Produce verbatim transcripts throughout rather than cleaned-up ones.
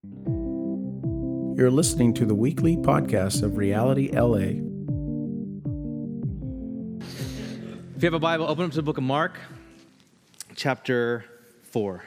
You're listening to the weekly podcast of Reality L A. If you have a Bible, open up to the book of Mark, chapter four.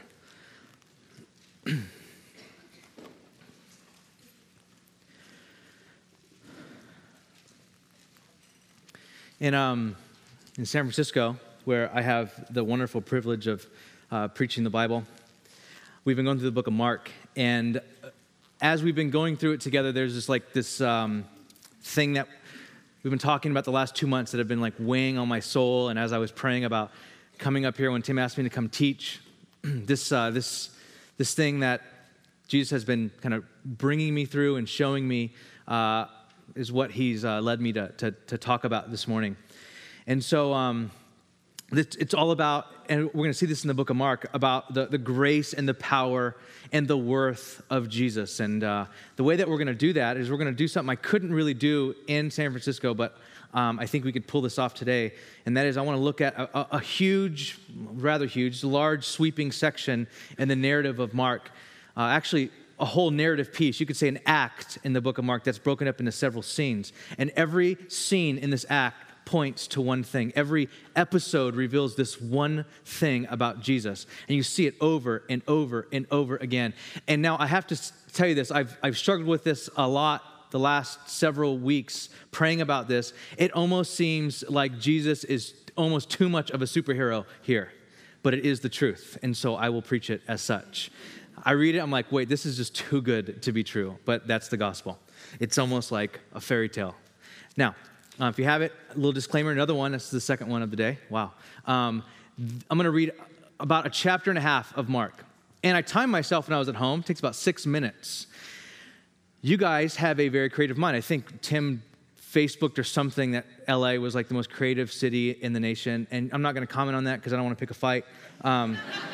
In um, in San Francisco, where I have the wonderful privilege of uh, preaching the Bible, we've been going through the book of Mark, and as we've been going through it together, there's just like this um, thing that we've been talking about the last two months that have been like weighing on my soul. And as I was praying about coming up here when Tim asked me to come teach, this uh, this this thing that Jesus has been kind of bringing me through and showing me uh, is what He's uh, led me to, to to talk about this morning. And so um, it's, it's all about, and we're going to see this in the book of Mark, about the, the grace and the power and the worth of Jesus. And uh, the way that we're going to do that is we're going to do something I couldn't really do in San Francisco, but um, I think we could pull this off today. And that is I want to look at a, a, a huge, rather huge, large sweeping section in the narrative of Mark. Uh, actually, a whole narrative piece. You could say an act in the book of Mark that's broken up into several scenes. And every scene in this act points to one thing. Every episode reveals this one thing about Jesus. And you see it over and over and over again. And now I have to tell you this. I've, I've struggled with this a lot the last several weeks, praying about this. It almost seems like Jesus is almost too much of a superhero here. But it is the truth. And so I will preach it as such. I read it, I'm like, wait, this is just too good to be true. But that's the gospel. It's almost like a fairy tale. Now, Uh, if you have it, a little disclaimer, another one. This is the second one of the day. Wow. Um, I'm going to read about a chapter and a half of Mark. And I timed myself when I was at home. It takes about six minutes. You guys have a very creative mind. I think Tim Facebooked or something that L A was like the most creative city in the nation. And I'm not going to comment on that because I don't want to pick a fight. Um,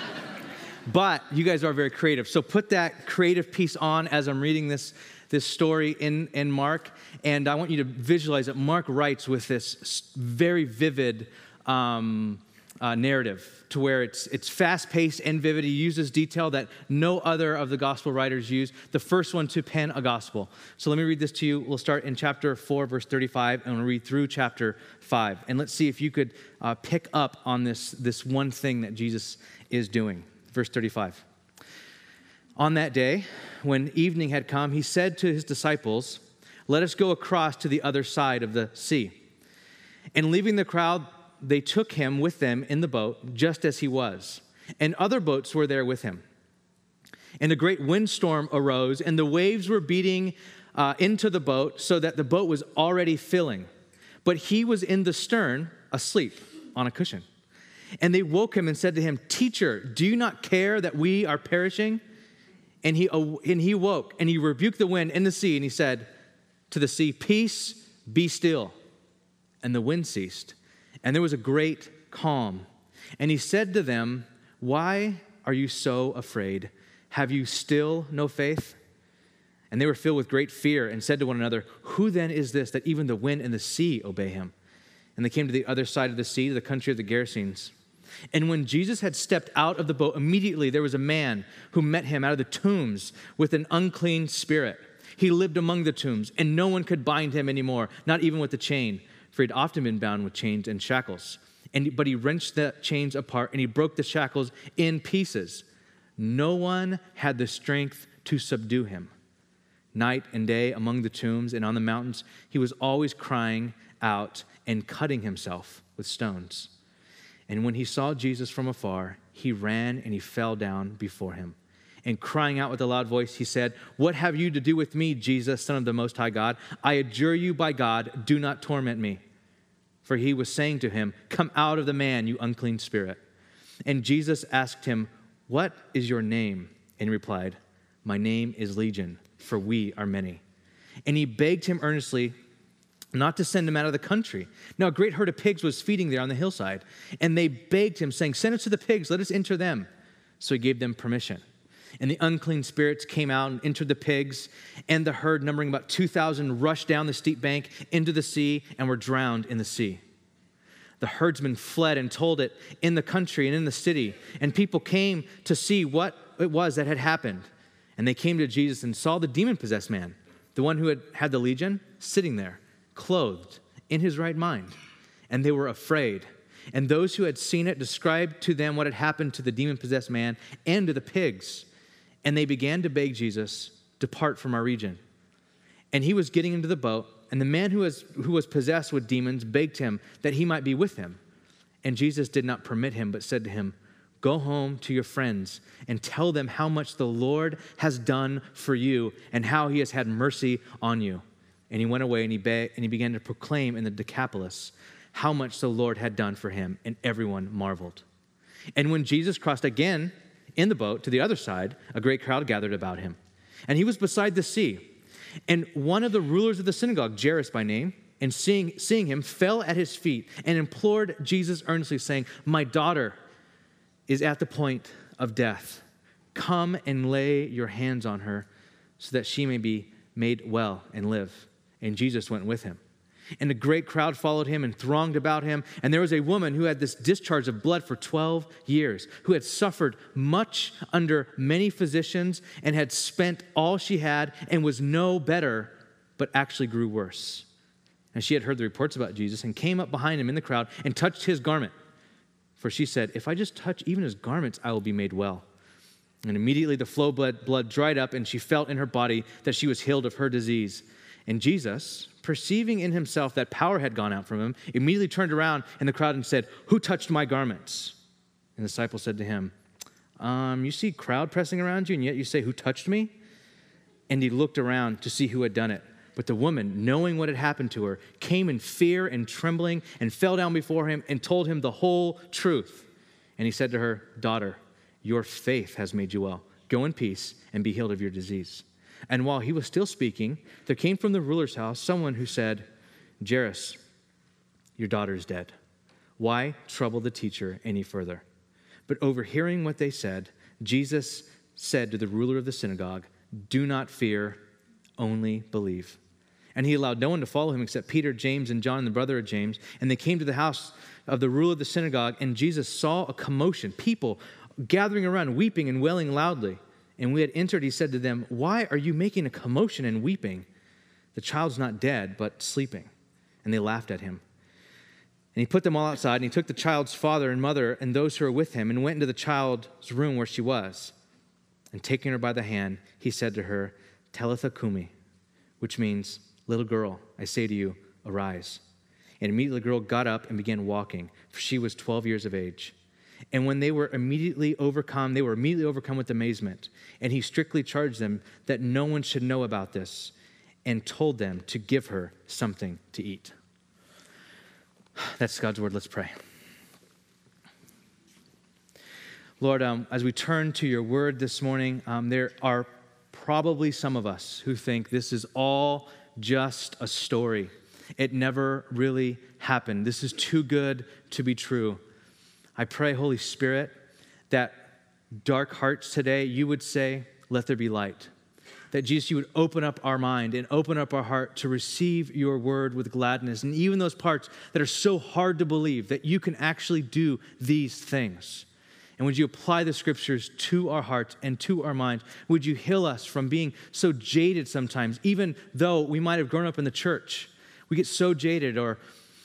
but you guys are very creative. So put that creative piece on as I'm reading this this story in, in Mark, and I want you to visualize that Mark writes with this very vivid um, uh, narrative to where it's it's fast-paced and vivid. He uses detail that no other of the gospel writers use, the first one to pen a gospel. So let me read this to you. We'll start in chapter four, verse thirty-five, and we'll read through chapter five. And let's see if you could uh, pick up on this, this one thing that Jesus is doing. Verse thirty-five. On that day, when evening had come, he said to his disciples, "Let us go across to the other side of the sea." And leaving the crowd, they took him with them in the boat, just as he was. And other boats were there with him. And a great windstorm arose, and the waves were beating uh, into the boat, so that the boat was already filling. But he was in the stern, asleep on a cushion. And they woke him and said to him, "Teacher, do you not care that we are perishing?" And he and he woke, and he rebuked the wind and the sea, and he said to the sea, "Peace, be still." And the wind ceased, and there was a great calm. And he said to them, "Why are you so afraid? Have you still no faith?" And they were filled with great fear and said to one another, "Who then is this that even the wind and the sea obey him?" And they came to the other side of the sea, to the country of the Gerasenes. And when Jesus had stepped out of the boat, immediately there was a man who met him out of the tombs with an unclean spirit. He lived among the tombs, and no one could bind him anymore, not even with a chain, for he'd often been bound with chains and shackles. And but he wrenched the chains apart, and he broke the shackles in pieces. No one had the strength to subdue him. Night and day among the tombs and on the mountains, he was always crying out and cutting himself with stones. And when he saw Jesus from afar, he ran and he fell down before him. And crying out with a loud voice, he said, "What have you to do with me, Jesus, Son of the Most High God? I adjure you by God, do not torment me." For he was saying to him, "Come out of the man, you unclean spirit." And Jesus asked him, "What is your name?" And he replied, "My name is Legion, for we are many." And he begged him earnestly not to send him out of the country. Now a great herd of pigs was feeding there on the hillside, and they begged him, saying, "Send us to the pigs, let us enter them." So he gave them permission. And the unclean spirits came out and entered the pigs, and the herd, numbering about two thousand, rushed down the steep bank into the sea and were drowned in the sea. The herdsmen fled and told it in the country and in the city, and people came to see what it was that had happened. And they came to Jesus and saw the demon-possessed man, the one who had had the legion, sitting there, clothed, in his right mind. And they were afraid. And those who had seen it described to them what had happened to the demon-possessed man and to the pigs. And they began to beg Jesus, depart from our region. And he was getting into the boat, and the man who was, who was possessed with demons begged him that he might be with him. And Jesus did not permit him, but said to him, go home to your friends and tell them how much the Lord has done for you and how he has had mercy on you. And he went away and he, be- and he began to proclaim in the Decapolis how much the Lord had done for him, and everyone marveled. And when Jesus crossed again in the boat to the other side, a great crowd gathered about him. And he was beside the sea. And one of the rulers of the synagogue, Jairus by name, and seeing, seeing him, fell at his feet and implored Jesus earnestly, saying, my daughter is at the point of death. Come and lay your hands on her so that she may be made well and live. And Jesus went with him. And a great crowd followed him and thronged about him. And there was a woman who had this discharge of blood for twelve years, who had suffered much under many physicians and had spent all she had and was no better, but actually grew worse. And she had heard the reports about Jesus and came up behind him in the crowd and touched his garment. For she said, if I just touch even his garments, I will be made well. And immediately the flow blood, blood dried up, and she felt in her body that she was healed of her disease. And Jesus, perceiving in himself that power had gone out from him, immediately turned around in the crowd and said, who touched my garments? And the disciple said to him, um, you see crowd pressing around you, and yet you say, who touched me? And he looked around to see who had done it. But the woman, knowing what had happened to her, came in fear and trembling and fell down before him and told him the whole truth. And he said to her, daughter, your faith has made you well. Go in peace and be healed of your disease. And while he was still speaking, there came from the ruler's house someone who said, Jairus, your daughter is dead. Why trouble the teacher any further? But overhearing what they said, Jesus said to the ruler of the synagogue, do not fear, only believe. And he allowed no one to follow him except Peter, James, and John, the brother of James. And they came to the house of the ruler of the synagogue, and Jesus saw a commotion, people gathering around, weeping and wailing loudly. And when we had entered, he said to them, why are you making a commotion and weeping? The child's not dead, but sleeping. And they laughed at him. And he put them all outside, and he took the child's father and mother and those who were with him and went into the child's room where she was. And taking her by the hand, he said to her, Talitha cumi, which means, little girl, I say to you, arise. And immediately the girl got up and began walking, for she was twelve years of age. And when they were immediately overcome, they were immediately overcome with amazement. And he strictly charged them that no one should know about this, and told them to give her something to eat. That's God's word. Let's pray. Lord, um, as we turn to your word this morning, um, there are probably some of us who think this is all just a story. It never really happened. This is too good to be true. I pray, Holy Spirit, that dark hearts today, you would say, let there be light. That Jesus, you would open up our mind and open up our heart to receive your word with gladness. And even those parts that are so hard to believe, that you can actually do these things. And would you apply the scriptures to our hearts and to our minds? Would you heal us from being so jaded sometimes, even though we might have grown up in the church? We get so jaded, or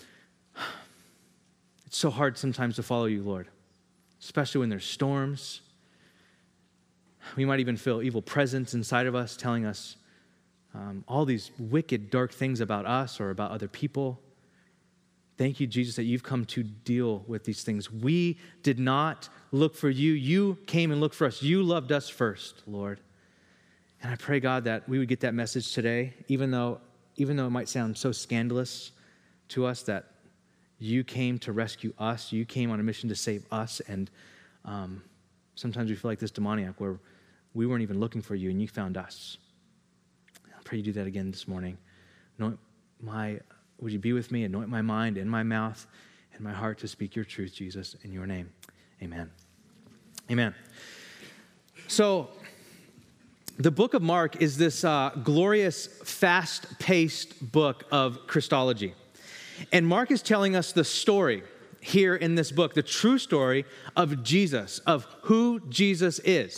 it's so hard sometimes to follow you, Lord, especially when there's storms. We might even feel evil presence inside of us telling us um, all these wicked, dark things about us or about other people. Thank you, Jesus, that you've come to deal with these things. We did not look for you. You came and looked for us. You loved us first, Lord. And I pray, God, that we would get that message today, even though, even though it might sound so scandalous to us, that you came to rescue us. You came on a mission to save us. And um, sometimes we feel like this demoniac where we weren't even looking for you and you found us. I pray you do that again this morning. Anoint my, would you be with me? Anoint my mind and my mouth and my heart to speak your truth, Jesus, in your name. Amen. Amen. So the book of Mark is this uh, glorious, fast-paced book of Christology. And Mark is telling us the story here in this book, the true story of Jesus, of who Jesus is.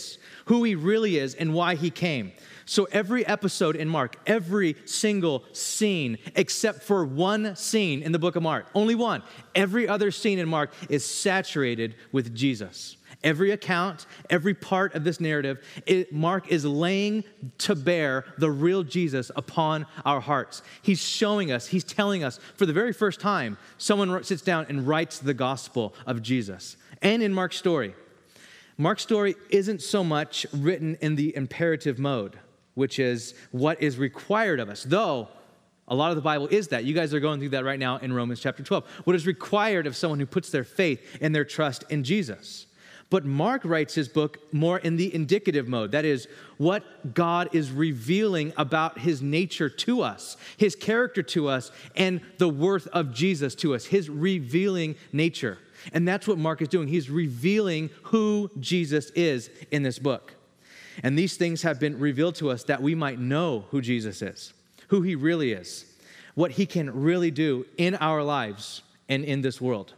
who he really is and why he came. So every episode in Mark, every single scene, except for one scene in the book of Mark, only one, every other scene in Mark is saturated with Jesus. Every account, every part of this narrative, it, Mark is laying to bear the real Jesus upon our hearts. He's showing us, he's telling us for the very first time, someone sits down and writes the gospel of Jesus. And in Mark's story, Mark's story isn't so much written in the imperative mode, which is what is required of us, though a lot of the Bible is that. You guys are going through that right now in Romans chapter twelve. What is required of someone who puts their faith and their trust in Jesus. But Mark writes his book more in the indicative mode. That is, what God is revealing about his nature to us, his character to us, and the worth of Jesus to us, his revealing nature. And that's what Mark is doing. He's revealing who Jesus is in this book. And these things have been revealed to us that we might know who Jesus is, who he really is, what he can really do in our lives and in this world.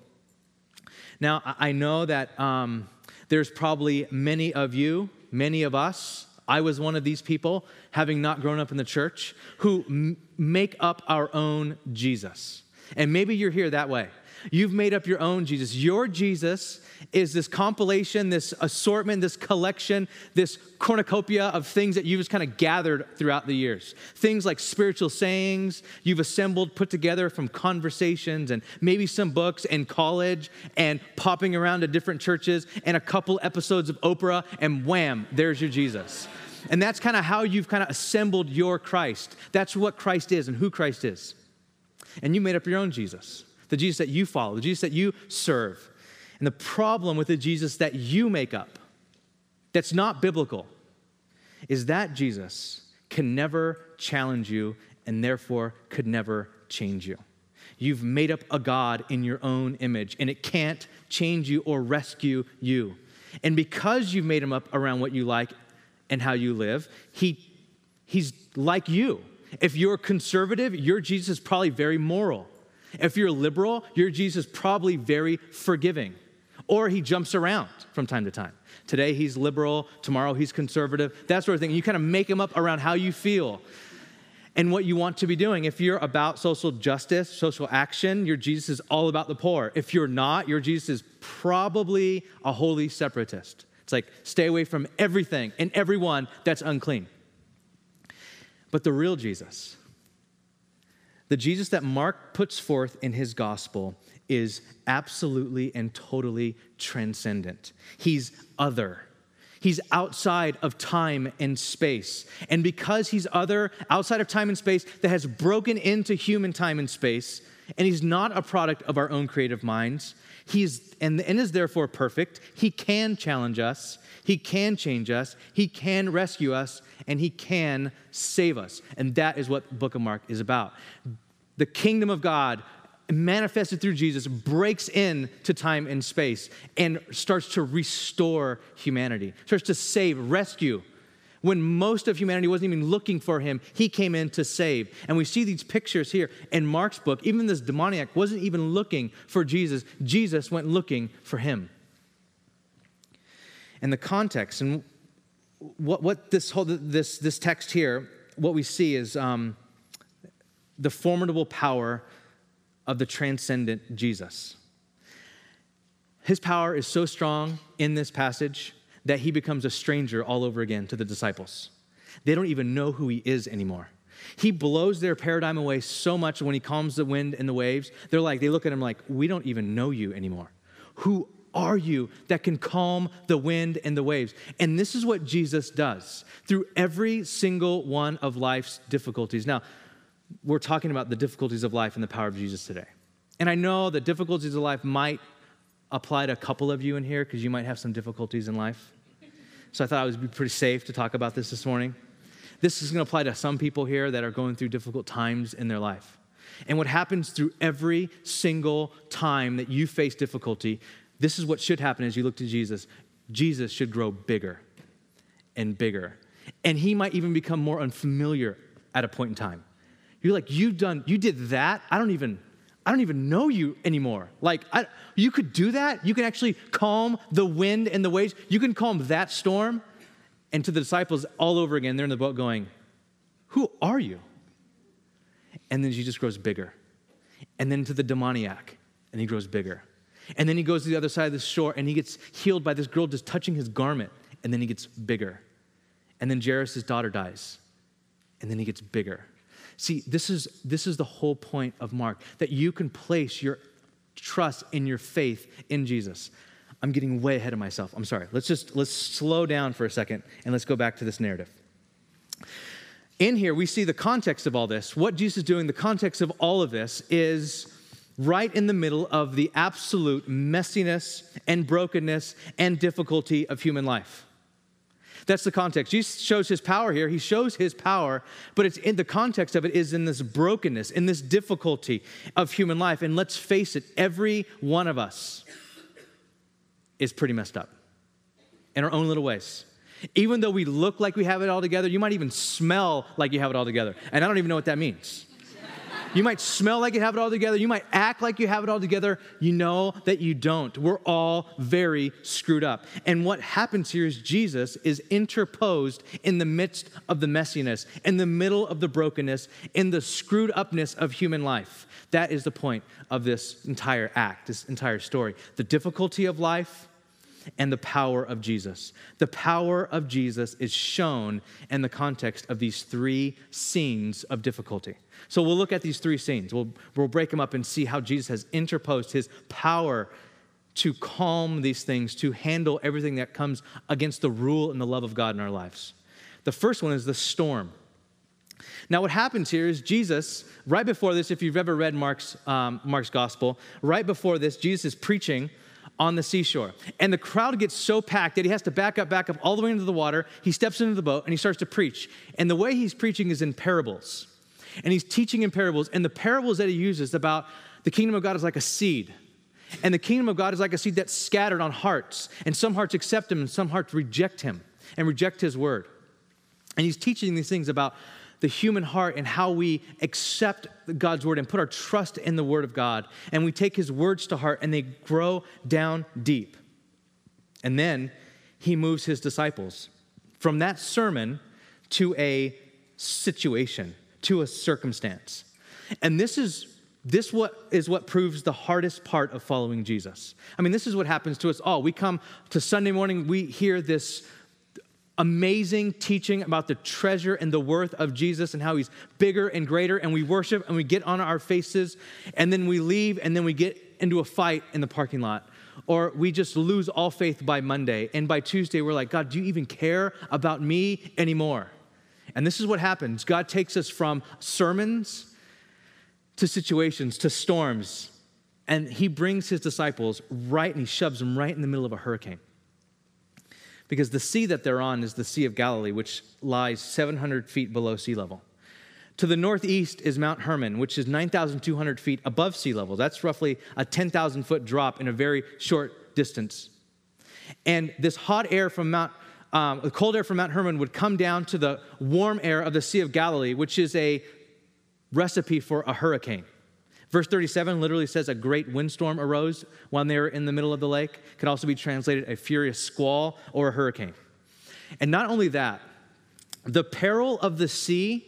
Now, I know that um, there's probably many of you, many of us, I was one of these people, having not grown up in the church, who m- make up our own Jesus. And maybe you're here that way. You've made up your own Jesus. Your Jesus is this compilation, this assortment, this collection, this cornucopia of things that you've just kind of gathered throughout the years. Things like spiritual sayings you've assembled, put together from conversations and maybe some books in college and popping around to different churches and a couple episodes of Oprah, and wham, there's your Jesus. And that's kind of how you've kind of assembled your Christ. That's what Christ is and who Christ is. And you made up your own Jesus. The Jesus that you follow, the Jesus that you serve. And the problem with the Jesus that you make up, that's not biblical, is that Jesus can never challenge you and therefore could never change you. You've made up a God in your own image, and it can't change you or rescue you. And because you've made him up around what you like and how you live, he, he's like you. If you're conservative, your Jesus is probably very moral. If you're liberal, your Jesus is probably very forgiving. Or he jumps around from time to time. Today he's liberal, tomorrow he's conservative, that sort of thing. You kind of make him up around how you feel and what you want to be doing. If you're about social justice, social action, your Jesus is all about the poor. If you're not, your Jesus is probably a holy separatist. It's like, stay away from everything and everyone that's unclean. But the real Jesus, the Jesus that Mark puts forth in his gospel, is absolutely and totally transcendent. He's other. He's outside of time and space. And because he's other, outside of time and space, that has broken into human time and space, and he's not a product of our own creative minds, he's and, and is therefore perfect. He can challenge us. He can change us. He can rescue us. And he can save us. And that is what the book of Mark is about. The kingdom of God, manifested through Jesus, breaks into time and space and starts to restore humanity, starts to save, rescue. When most of humanity wasn't even looking for him, he came in to save. And we see these pictures here in Mark's book. Even this demoniac wasn't even looking for Jesus. Jesus went looking for him. And the context, and what, what this whole this this text here, what we see is um, the formidable power of the transcendent Jesus. His power is so strong in this passage that he becomes a stranger all over again to the disciples. They don't even know who he is anymore. He blows their paradigm away so much when he calms the wind and the waves. They're like, they look at him like, we don't even know you anymore. Who are you that can calm the wind and the waves? And this is what Jesus does through every single one of life's difficulties. Now, we're talking about the difficulties of life and the power of Jesus today. And I know the difficulties of life might apply to a couple of you in here because you might have some difficulties in life. So I thought it would be pretty safe to talk about this this morning. This is going to apply to some people here that are going through difficult times in their life. And what happens through every single time that you face difficulty, this is what should happen as you look to Jesus. Jesus should grow bigger and bigger. And he might even become more unfamiliar at a point in time. You're like, you've done, you did that? I don't even, I don't even know you anymore. Like, I, you could do that? You can actually calm the wind and the waves? You can calm that storm? And to the disciples all over again, they're in the boat going, who are you? And then Jesus grows bigger. And then to the demoniac, and he grows bigger. And then he goes to the other side of the shore, and he gets healed by this girl just touching his garment, and then he gets bigger. And then Jairus' daughter dies, and then he gets bigger. See, this is, this is the whole point of Mark, that you can place your trust in your faith in Jesus. I'm getting way ahead of myself. I'm sorry. Let's just, let's slow down for a second, and let's go back to this narrative. In here, we see the context of all this. What Jesus is doing, the context of all of this is right in the middle of the absolute messiness and brokenness and difficulty of human life. That's the context. Jesus shows his power here. He shows his power, but it's in the context of it is in this brokenness, in this difficulty of human life. And let's face it, every one of us is pretty messed up in our own little ways. Even though we look like we have it all together, you might even smell like you have it all together. And I don't even know what that means. You might smell like you have it all together. You might act like you have it all together. You know that you don't. We're all very screwed up. And what happens here is Jesus is interposed in the midst of the messiness, in the middle of the brokenness, in the screwed upness of human life. That is the point of this entire act, this entire story. The difficulty of life and the power of Jesus. The power of Jesus is shown in the context of these three scenes of difficulty. So we'll look at these three scenes. We'll, we'll break them up and see how Jesus has interposed his power to calm these things, to handle everything that comes against the rule and the love of God in our lives. The first one is the storm. Now what happens here is Jesus, right before this, if you've ever read Mark's, um, Mark's gospel, right before this, Jesus is preaching on the seashore. And the crowd gets so packed that he has to back up, back up all the way into the water. He steps into the boat and he starts to preach. And the way he's preaching is in parables. And he's teaching in parables. And the parables that he uses about the kingdom of God is like a seed. And the kingdom of God is like a seed that's scattered on hearts. And some hearts accept him and some hearts reject him and reject his word. And he's teaching these things about the human heart and how we accept God's word and put our trust in the word of God. And we take his words to heart and they grow down deep. And then he moves his disciples from that sermon to a situation, to a circumstance. And this is this what is what proves the hardest part of following Jesus. I mean, this is what happens to us all. We come to Sunday morning, we hear this amazing teaching about the treasure and the worth of Jesus and how he's bigger and greater, and we worship and we get on our faces, and then we leave and then we get into a fight in the parking lot, or we just lose all faith by Monday, and by Tuesday we're like, God, do you even care about me anymore? And this is what happens. God takes us from sermons to situations, to storms, and he brings his disciples right, and he shoves them right in the middle of a hurricane. Because the sea that they're on is the Sea of Galilee, which lies seven hundred feet below sea level. To the northeast is Mount Hermon, which is nine thousand two hundred feet above sea level. That's roughly a ten thousand foot drop in a very short distance. And this hot air from Mount, um, the cold air from Mount Hermon would come down to the warm air of the Sea of Galilee, which is a recipe for a hurricane. Verse thirty-seven literally says a great windstorm arose when they were in the middle of the lake. Could also be translated a furious squall or a hurricane. And not only that, the peril of the sea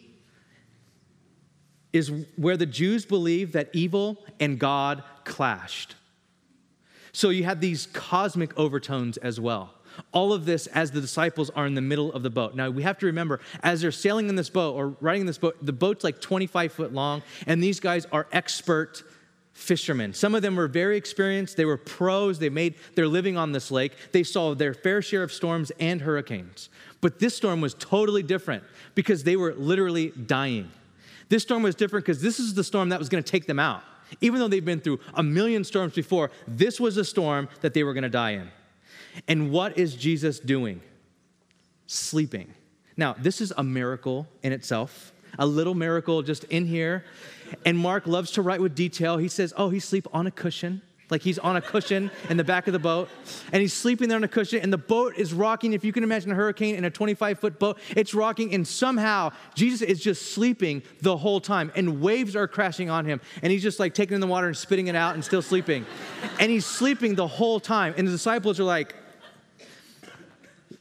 is where the Jews believed that evil and God clashed. So you have these cosmic overtones as well. All of this as the disciples are in the middle of the boat. Now, we have to remember, as they're sailing in this boat or riding in this boat, the boat's like twenty-five foot long, and these guys are expert fishermen. Some of them were very experienced. They were pros. They made their living on this lake. They saw their fair share of storms and hurricanes. But this storm was totally different because they were literally dying. This storm was different because this is the storm that was going to take them out. Even though they've been through a million storms before, this was a storm that they were going to die in. And what is Jesus doing? Sleeping. Now, this is a miracle in itself, a little miracle just in here. And Mark loves to write with detail. He says, oh, he's asleep on a cushion. Like he's on a cushion in the back of the boat. And he's sleeping there on a cushion. And the boat is rocking. If you can imagine a hurricane in a twenty-five foot boat, it's rocking. And somehow Jesus is just sleeping the whole time. And waves are crashing on him. And he's just like taking in the water and spitting it out and still sleeping. And he's sleeping the whole time. And the disciples are like,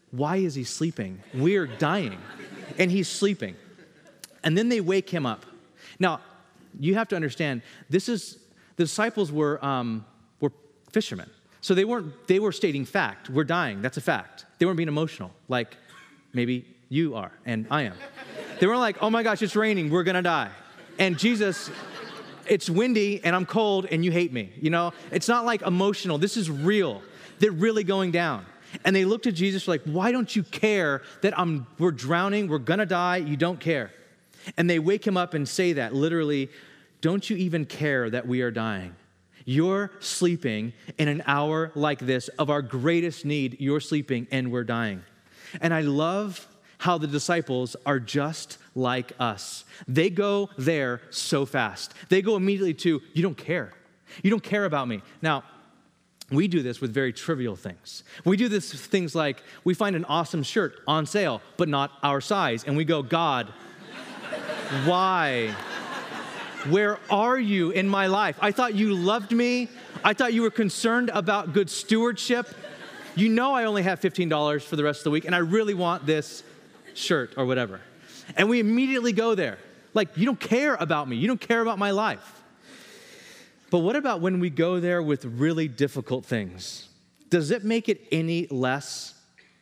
why is he sleeping? We're dying. And he's sleeping. And then they wake him up. Now, you have to understand, this is, the disciples were, um, were fishermen. So they weren't, they were stating fact. We're dying. That's a fact. They weren't being emotional, like maybe you are and I am. They weren't like, oh my gosh, it's raining. We're going to die. And Jesus, it's windy and I'm cold and you hate me. You know, it's not like emotional. This is real. They're really going down. And they looked at Jesus like, why don't you care that I'm, we're drowning, we're gonna die, you don't care. And they wake him up and say that, literally, don't you even care that we are dying? You're sleeping in an hour like this of our greatest need. You're sleeping and we're dying. And I love how the disciples are just like us. They go there so fast. They go immediately to, you don't care. You don't care about me. Now, we do this with very trivial things. We do this things like we find an awesome shirt on sale, but not our size. And we go, God, why? Where are you in my life? I thought you loved me. I thought you were concerned about good stewardship. You know I only have fifteen dollars for the rest of the week, and I really want this shirt or whatever. And we immediately go there. Like, you don't care about me. You don't care about my life. But what about when we go there with really difficult things? Does it make it any less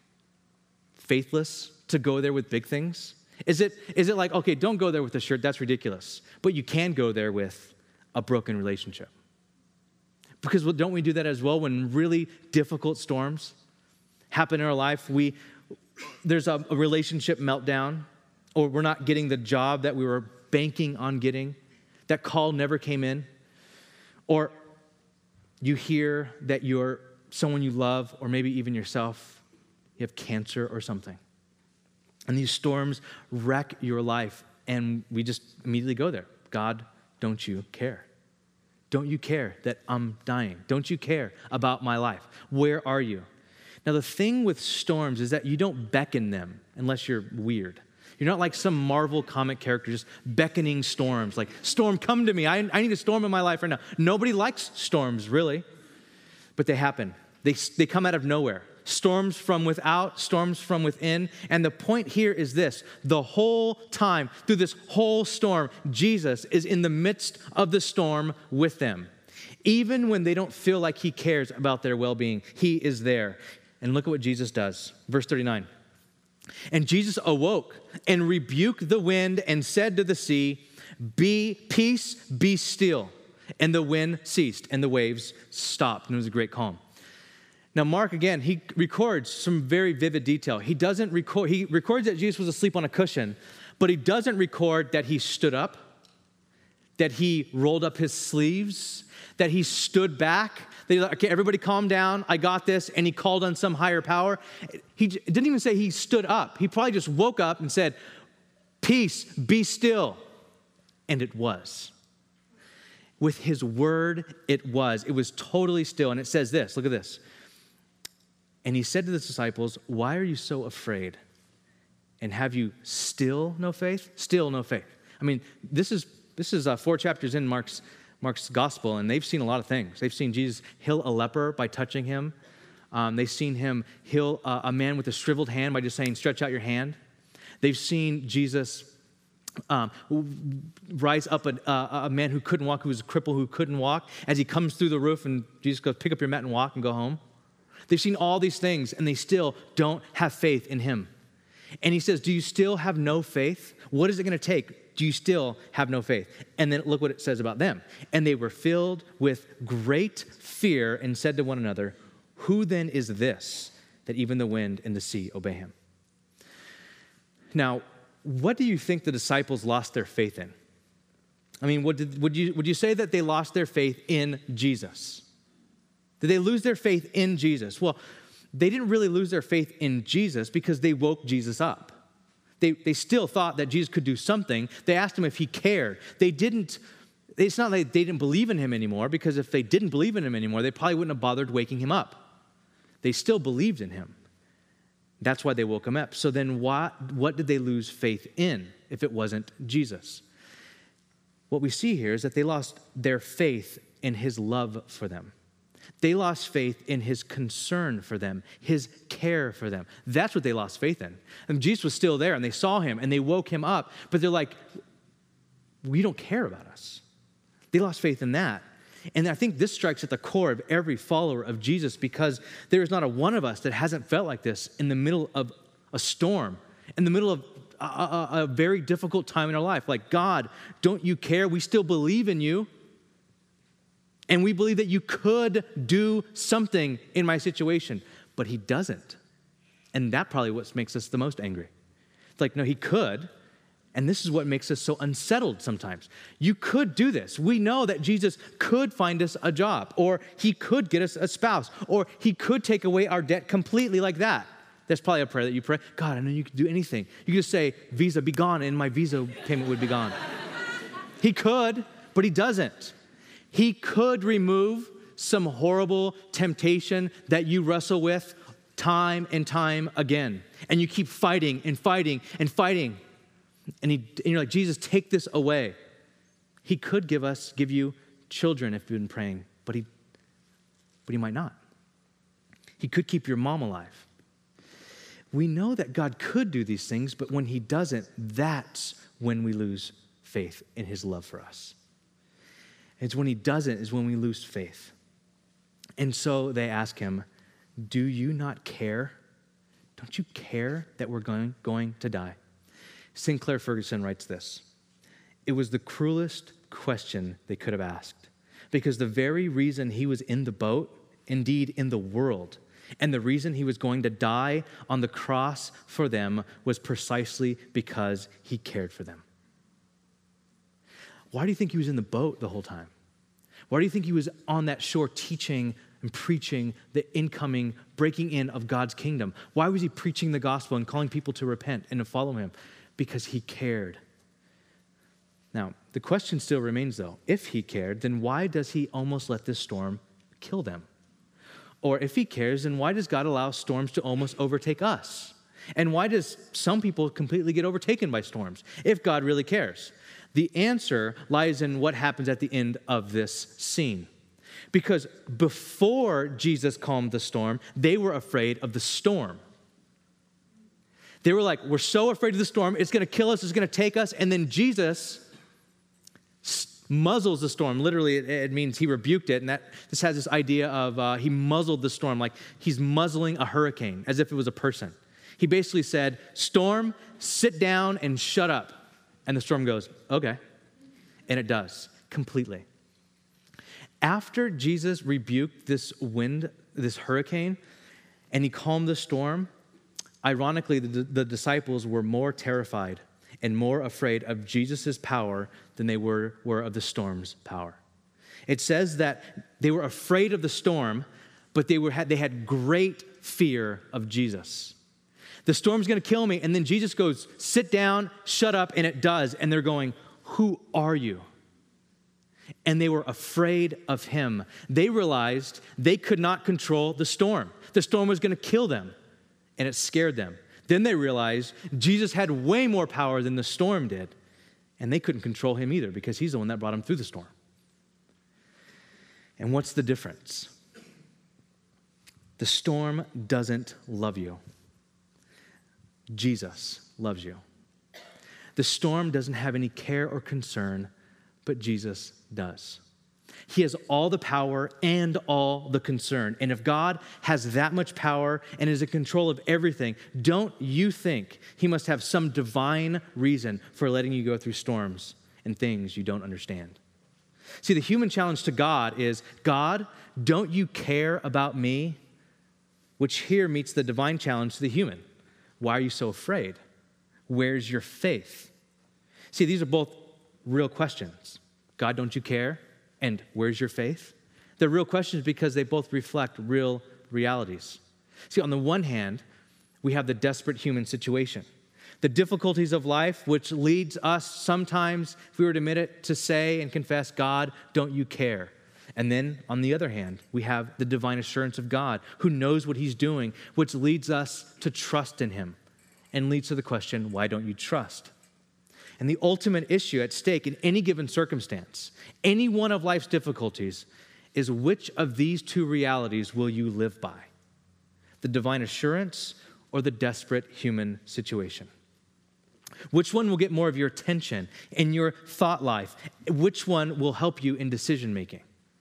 faithless to go there with big things? Is it, is it like, okay, don't go there with a shirt, that's ridiculous. But you can go there with a broken relationship. Because don't we do that as well when really difficult storms happen in our life? We, there's a, a relationship meltdown, or we're not getting the job that we were banking on getting. That call never came in. Or you hear that you're someone you love, or maybe even yourself, you have cancer or something. And these storms wreck your life, and we just immediately go there. God, don't you care? Don't you care that I'm dying? Don't you care about my life? Where are you? Now, the thing with storms is that you don't beckon them unless you're weird. You're not like some Marvel comic character just beckoning storms, like, storm, come to me. I, I need a storm in my life right now. Nobody likes storms, really, but they happen. They, they come out of nowhere. Storms from without, storms from within. And the point here is this: the whole time, through this whole storm, Jesus is in the midst of the storm with them. Even when they don't feel like he cares about their well-being, he is there. And look at what Jesus does. Verse thirty-nine. And Jesus awoke and rebuked the wind and said to the sea, "Be peace, be still." And the wind ceased and the waves stopped. And it was a great calm. Now, Mark, again, he records some very vivid detail. He doesn't record, he records that Jesus was asleep on a cushion, but he doesn't record that he stood up, that he rolled up his sleeves, that he stood back, that he like, okay, everybody calm down, I got this, and he called on some higher power. He didn't even say he stood up. He probably just woke up and said, "Peace, be still." And it was. With his word, it was. It was totally still. And it says this, look at this. And he said to the disciples, "Why are you so afraid? And have you still no faith?" Still no faith. I mean, this is this is uh, four chapters in Mark's Mark's gospel, and they've seen a lot of things. They've seen Jesus heal a leper by touching him. Um, they've seen him heal uh, a man with a shriveled hand by just saying, "Stretch out your hand." They've seen Jesus um, rise up a, uh, a man who couldn't walk, who was a cripple, who couldn't walk, as he comes through the roof, and Jesus goes, "Pick up your mat and walk," and go home. They've seen all these things, and they still don't have faith in him. And he says, "Do you still have no faith? What is it going to take? Do you still have no faith?" And then look what it says about them. "And they were filled with great fear and said to one another, 'Who then is this that even the wind and the sea obey him?'" Now, what do you think the disciples lost their faith in? I mean, would, did, would, you, would you say that they lost their faith in Jesus? Did they lose their faith in Jesus? Well, they didn't really lose their faith in Jesus because they woke Jesus up. They, they still thought that Jesus could do something. They asked him if he cared. They didn't, it's not like they didn't believe in him anymore, because if they didn't believe in him anymore, they probably wouldn't have bothered waking him up. They still believed in him. That's why they woke him up. So then what, what did they lose faith in if it wasn't Jesus? What we see here is that they lost their faith in his love for them. They lost faith in his concern for them, his care for them. That's what they lost faith in. And Jesus was still there, and they saw him, and they woke him up, but they're like, we don't care about us. They lost faith in that. And I think this strikes at the core of every follower of Jesus, because there is not a one of us that hasn't felt like this in the middle of a storm, in the middle of a, a, a very difficult time in our life. Like, God, don't you care? We still believe in you. And we believe that you could do something in my situation, but he doesn't. And that probably what makes us the most angry. It's like, no, he could. And this is what makes us so unsettled sometimes. You could do this. We know that Jesus could find us a job, or he could get us a spouse, or he could take away our debt completely like that. That's probably a prayer that you pray. God, I know you can do anything. You could just say, Visa, be gone, and my Visa payment would be gone. He could, but he doesn't. He could remove some horrible temptation that you wrestle with time and time again. And you keep fighting and fighting and fighting. And, he, and you're like, Jesus, take this away. He could give us, give you children if you've been praying, but he, but he might not. He could keep your mom alive. We know that God could do these things, but when he doesn't, that's when we lose faith in his love for us. It's when he doesn't is when we lose faith. And so they ask him, do you not care? Don't you care that we're going, going to die? Sinclair Ferguson writes this: it was the cruelest question they could have asked, because the very reason he was in the boat, indeed in the world, and the reason he was going to die on the cross for them was precisely because he cared for them. Why do you think he was in the boat the whole time? Why do you think he was on that shore teaching and preaching the incoming, breaking in of God's kingdom? Why was he preaching the gospel and calling people to repent and to follow him? Because he cared. Now, the question still remains, though. If he cared, then why does he almost let this storm kill them? Or if he cares, then why does God allow storms to almost overtake us? And why does some people completely get overtaken by storms if God really cares? The answer lies in what happens at the end of this scene. Because before Jesus calmed the storm, they were afraid of the storm. They were like, we're so afraid of the storm, it's going to kill us, it's going to take us. And then Jesus muzzles the storm. Literally, it, it means he rebuked it. And that this has this idea of uh, he muzzled the storm, like he's muzzling a hurricane, as if it was a person. He basically said, storm, sit down and shut up. And the storm goes, okay. And it does, completely. After Jesus rebuked this wind, this hurricane, and he calmed the storm, ironically, the, the disciples were more terrified and more afraid of Jesus' power than they were, were of the storm's power. It says that they were afraid of the storm, but they, were, had, they had great fear of Jesus. The storm's going to kill me. And then Jesus goes, sit down, shut up, and it does. And they're going, who are you? And they were afraid of him. They realized they could not control the storm. The storm was going to kill them, and it scared them. Then they realized Jesus had way more power than the storm did, and they couldn't control him either because he's the one that brought them through the storm. And what's the difference? The storm doesn't love you. Jesus loves you. The storm doesn't have any care or concern, but Jesus does. He has all the power and all the concern. And if God has that much power and is in control of everything, don't you think he must have some divine reason for letting you go through storms and things you don't understand? See, the human challenge to God is, God, don't you care about me? Which here meets the divine challenge to the human. Why are you so afraid? Where's your faith? See, these are both real questions. God, don't you care? And where's your faith? They're real questions because they both reflect real realities. See, on the one hand, we have the desperate human situation, the difficulties of life, which leads us sometimes, if we were to admit it, to say and confess, God, don't you care? And then, on the other hand, we have the divine assurance of God, who knows what he's doing, which leads us to trust in him and leads to the question, why don't you trust? And the ultimate issue at stake in any given circumstance, any one of life's difficulties, is which of these two realities will you live by? The divine assurance or the desperate human situation? Which one will get more of your attention in your thought life? Which one will help you in decision making?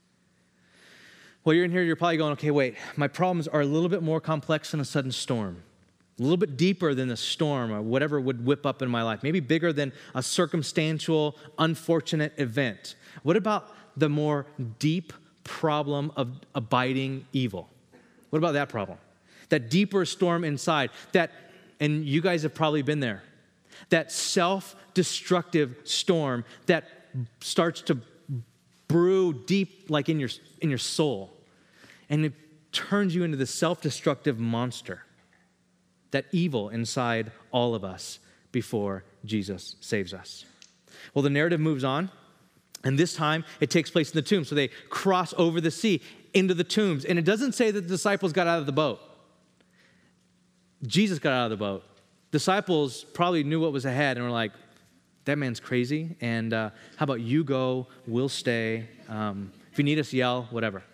Well, you're in here, you're probably going, okay, wait, my problems are a little bit more complex than a sudden storm, a little bit deeper than a storm or whatever would whip up in my life, maybe bigger than a circumstantial, unfortunate event. What about the more deep problem of abiding evil? What about that problem? That deeper storm inside, that, and you guys have probably been there, that self-destructive storm that starts to brew deep like in your in your soul, and it turns you into the self-destructive monster, that evil inside all of us before Jesus saves us. Well, the narrative moves on, and this time it takes place in the tomb. So they cross over the sea into the tombs, and it doesn't say that the disciples got out of the boat. Jesus got out of the boat. Disciples probably knew what was ahead and were like, that man's crazy, and uh, how about you go, we'll stay. Um, if you need us, yell, whatever.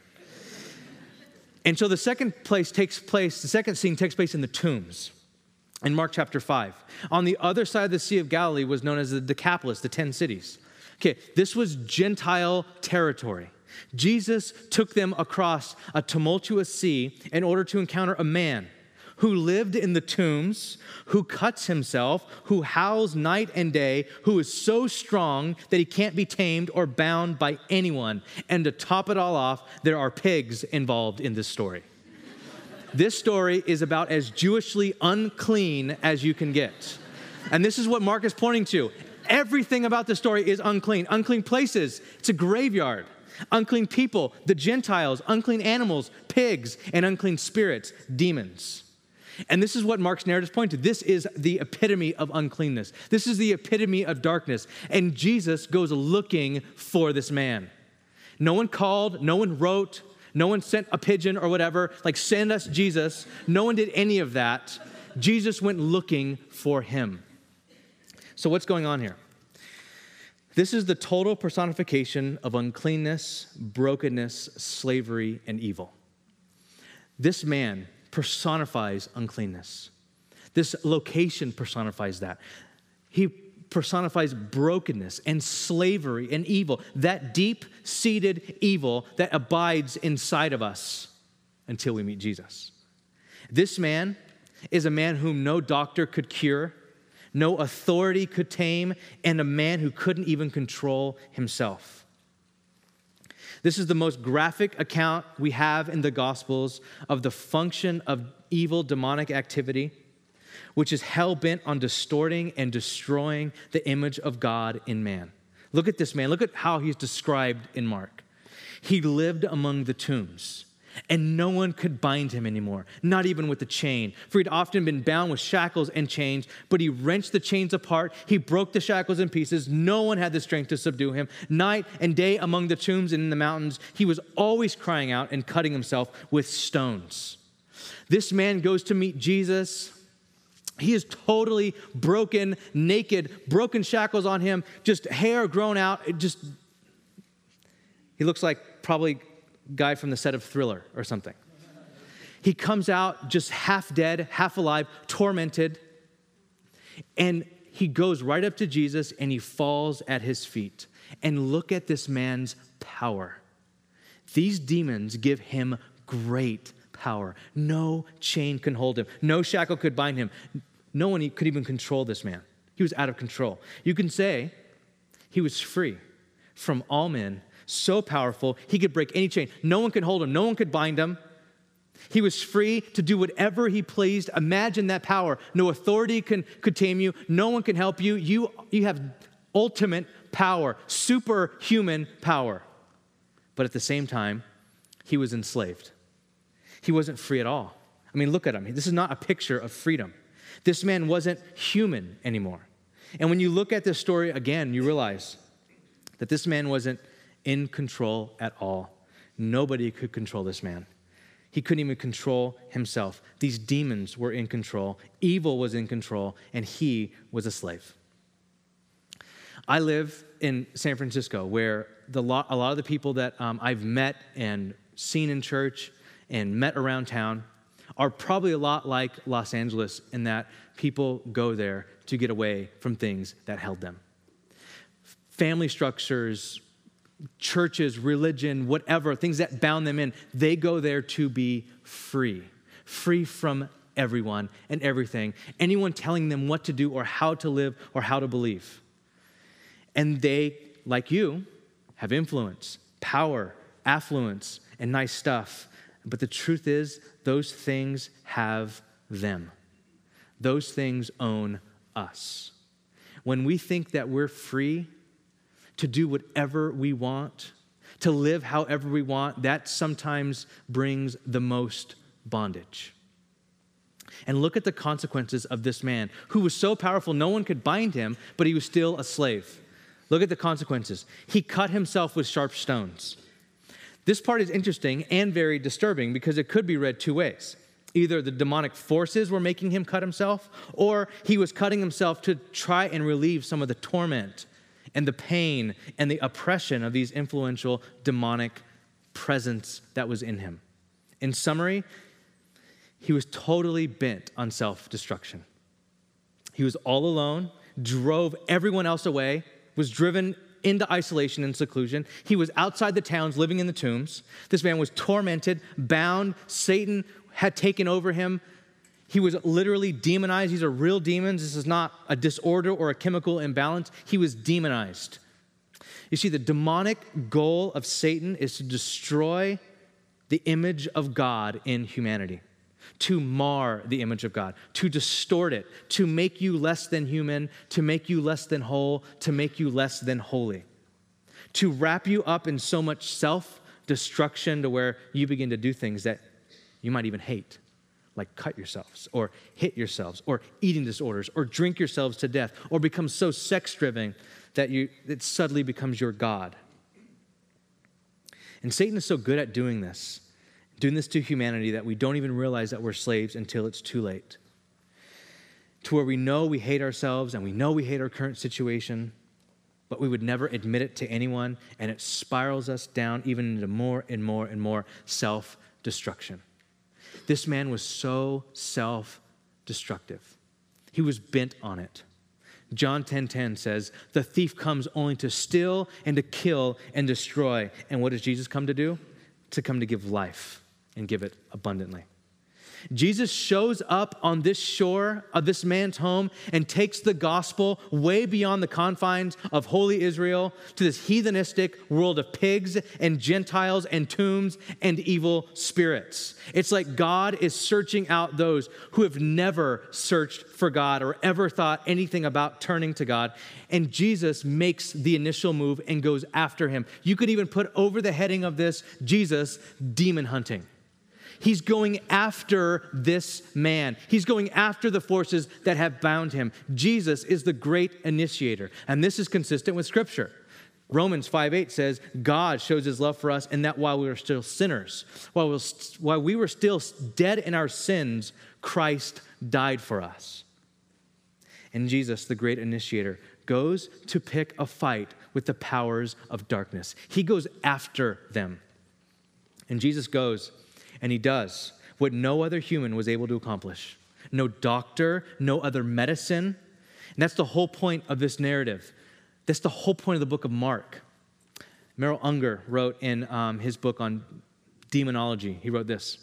And so the second place takes place, the second scene takes place in the tombs in Mark chapter five. On the other side of the Sea of Galilee was known as the Decapolis, the ten cities. Okay, this was Gentile territory. Jesus took them across a tumultuous sea in order to encounter a man who lived in the tombs, who cuts himself, who howls night and day, who is so strong that he can't be tamed or bound by anyone. And to top it all off, there are pigs involved in this story. This story is about as Jewishly unclean as you can get. And this is what Mark is pointing to. Everything about this story is unclean. Unclean places, it's a graveyard. Unclean people, the Gentiles, unclean animals, pigs, and unclean spirits, demons. And this is what Mark's narrative is pointing to. This is the epitome of uncleanness. This is the epitome of darkness. And Jesus goes looking for this man. No one called, no one wrote, no one sent a pigeon or whatever, like send us Jesus. No one did any of that. Jesus went looking for him. So what's going on here? This is the total personification of uncleanness, brokenness, slavery, and evil. This man personifies uncleanness. This location personifies that. He personifies brokenness and slavery and evil, that deep-seated evil that abides inside of us until we meet Jesus. This man is a man whom no doctor could cure, no authority could tame, and a man who couldn't even control himself. This is the most graphic account we have in the Gospels of the function of evil demonic activity, which is hell-bent on distorting and destroying the image of God in man. Look at this man. Look at how he's described in Mark. He lived among the tombs, and no one could bind him anymore, not even with a chain. For he'd often been bound with shackles and chains, but he wrenched the chains apart. He broke the shackles in pieces. No one had the strength to subdue him. Night and day among the tombs and in the mountains, he was always crying out and cutting himself with stones. This man goes to meet Jesus. He is totally broken, naked, broken shackles on him, just hair grown out. It just, he looks like probably guy from the set of Thriller or something. He comes out just half dead, half alive, tormented, and he goes right up to Jesus and he falls at his feet. And look at this man's power. These demons give him great power. No chain can hold him. No shackle could bind him. No one could even control this man. He was out of control. You can say he was free from all men, so powerful, he could break any chain. No one could hold him. No one could bind him. He was free to do whatever he pleased. Imagine that power. No authority can, could tame you. No one can help you. You, you have ultimate power, superhuman power. But at the same time, he was enslaved. He wasn't free at all. I mean, look at him. This is not a picture of freedom. This man wasn't human anymore. And when you look at this story again, you realize that this man wasn't in control at all. Nobody could control this man. He couldn't even control himself. These demons were in control. Evil was in control, and he was a slave. I live in San Francisco, where the lo- a lot of the people that um, I've met and seen in church and met around town are probably a lot like Los Angeles in that people go there to get away from things that held them. Family structures, churches, religion, whatever, things that bound them in, they go there to be free, free from everyone and everything, anyone telling them what to do or how to live or how to believe. And they, like you, have influence, power, affluence, and nice stuff. But the truth is, those things have them. Those things own us. When we think that we're free to do whatever we want, to live however we want, that sometimes brings the most bondage. And look at the consequences of this man who was so powerful, no one could bind him, but he was still a slave. Look at the consequences. He cut himself with sharp stones. This part is interesting and very disturbing because it could be read two ways. Either the demonic forces were making him cut himself, or he was cutting himself to try and relieve some of the torment and the pain and the oppression of these influential demonic presence that was in him. In summary, he was totally bent on self-destruction. He was all alone, drove everyone else away, was driven into isolation and seclusion. He was outside the towns, living in the tombs. This man was tormented, bound. Satan had taken over him. He was literally demonized. These are real demons. This is not a disorder or a chemical imbalance. He was demonized. You see, the demonic goal of Satan is to destroy the image of God in humanity, to mar the image of God, to distort it, to make you less than human, to make you less than whole, to make you less than holy, to wrap you up in so much self-destruction to where you begin to do things that you might even hate, like cut yourselves or hit yourselves or eating disorders or drink yourselves to death or become so sex-driven that you it suddenly becomes your God. And Satan is so good at doing this, doing this to humanity that we don't even realize that we're slaves until it's too late. To where we know we hate ourselves and we know we hate our current situation, but we would never admit it to anyone, and it spirals us down even into more and more and more self-destruction. This man was so self-destructive. He was bent on it. John ten ten says, the thief comes only to steal and to kill and destroy. And what does Jesus come to do? To come to give life and give it abundantly. Jesus shows up on this shore of this man's home and takes the gospel way beyond the confines of holy Israel to this heathenistic world of pigs and Gentiles and tombs and evil spirits. It's like God is searching out those who have never searched for God or ever thought anything about turning to God. And Jesus makes the initial move and goes after him. You could even put over the heading of this, Jesus demon hunting. He's going after this man. He's going after the forces that have bound him. Jesus is the great initiator, and this is consistent with Scripture. Romans five eight says, God shows his love for us in that while we were still sinners, while we were, while we were still dead in our sins, Christ died for us. And Jesus, the great initiator, goes to pick a fight with the powers of darkness. He goes after them. And Jesus goes and he does what no other human was able to accomplish. No doctor, no other medicine. And that's the whole point of this narrative. That's the whole point of the book of Mark. Merrill Unger wrote in um, his book on demonology, he wrote this.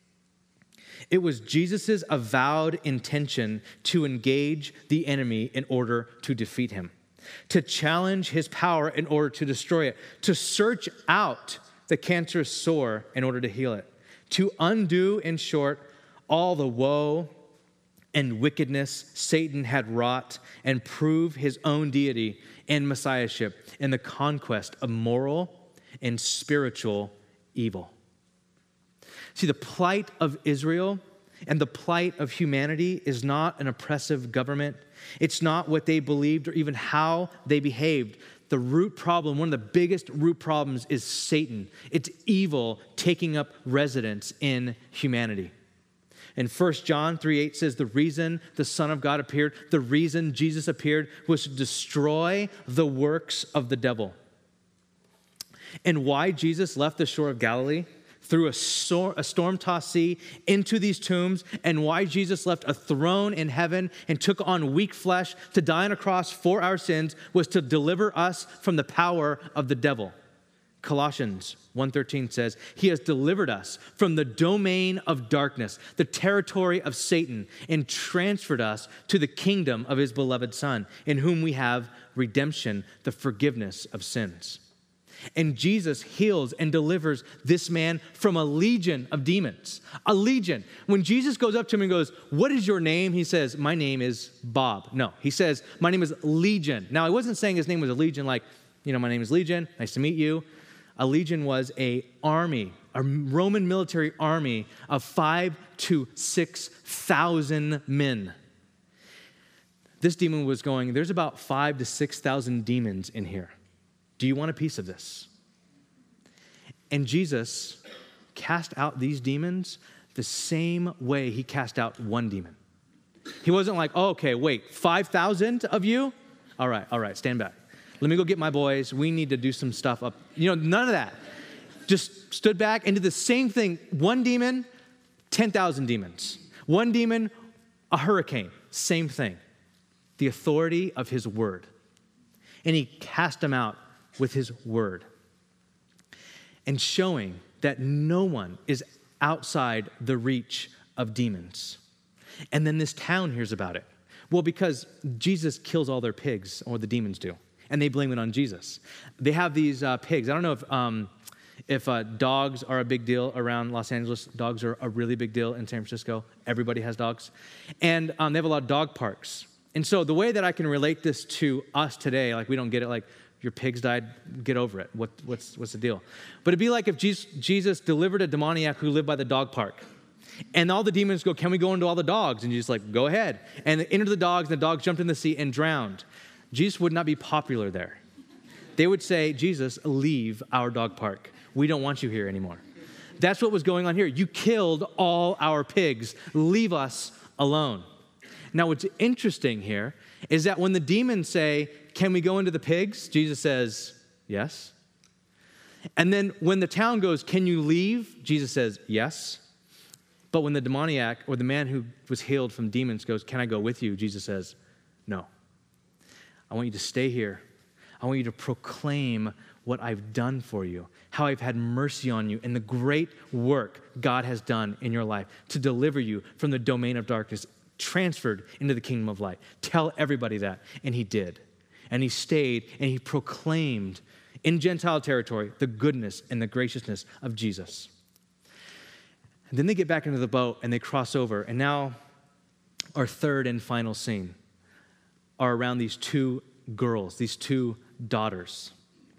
It was Jesus' avowed intention to engage the enemy in order to defeat him, to challenge his power in order to destroy it, to search out the cancerous sore in order to heal it, to undo, in short, all the woe and wickedness Satan had wrought and prove his own deity and messiahship in the conquest of moral and spiritual evil. See, the plight of Israel and the plight of humanity is not an oppressive government. It's not what they believed or even how they behaved. The root problem, one of the biggest root problems is Satan. It's evil taking up residence in humanity. And First John three eight says the reason the Son of God appeared, the reason Jesus appeared was to destroy the works of the devil. And why Jesus left the shore of Galilee through a, sor- a storm-tossed sea into these tombs, and why Jesus left a throne in heaven and took on weak flesh to die on a cross for our sins was to deliver us from the power of the devil. Colossians one thirteen says, he has delivered us from the domain of darkness, the territory of Satan, and transferred us to the kingdom of his beloved Son, in whom we have redemption, the forgiveness of sins. And Jesus heals and delivers this man from a legion of demons. A legion. When Jesus goes up to him and goes, what is your name? He says, my name is Bob. No, he says, my name is Legion. Now, I wasn't saying his name was a legion like, you know, my name is Legion. Nice to meet you. A legion was a army, a Roman military army of five to six thousand men. This demon was going, there's about five to six thousand demons in here. Do you want a piece of this? And Jesus cast out these demons the same way he cast out one demon. He wasn't like, oh, okay, wait, five thousand of you? All right, all right, stand back. Let me go get my boys. We need to do some stuff up. You know, none of that. Just stood back and did the same thing. One demon, ten thousand demons. One demon, a hurricane. Same thing. The authority of his word. And he cast them out with his word. And showing that no one is outside the reach of demons. And then this town hears about it. Well, because Jesus kills all their pigs, or the demons do. And they blame it on Jesus. They have these uh, pigs. I don't know if um, if uh, dogs are a big deal around Los Angeles. Dogs are a really big deal in San Francisco. Everybody has dogs. And um, they have a lot of dog parks. And so the way that I can relate this to us today, like we don't get it, like your pigs died, get over it. What, what's, what's the deal? But it'd be like if Jesus, Jesus delivered a demoniac who lived by the dog park. And all the demons go, can we go into all the dogs? And Jesus like, go ahead. And they entered the dogs, and the dogs jumped in the sea and drowned. Jesus would not be popular there. They would say, Jesus, leave our dog park. We don't want you here anymore. That's what was going on here. You killed all our pigs. Leave us alone. Now, what's interesting here is that when the demons say, can we go into the pigs? Jesus says, yes. And then when the town goes, can you leave? Jesus says, yes. But when the demoniac or the man who was healed from demons goes, can I go with you? Jesus says, no. I want you to stay here. I want you to proclaim what I've done for you, how I've had mercy on you, and the great work God has done in your life to deliver you from the domain of darkness, transferred into the kingdom of light. Tell everybody that. And he did. And he stayed and he proclaimed in Gentile territory the goodness and the graciousness of Jesus. And then they get back into the boat and they cross over. And now our third and final scene are around these two girls, these two daughters.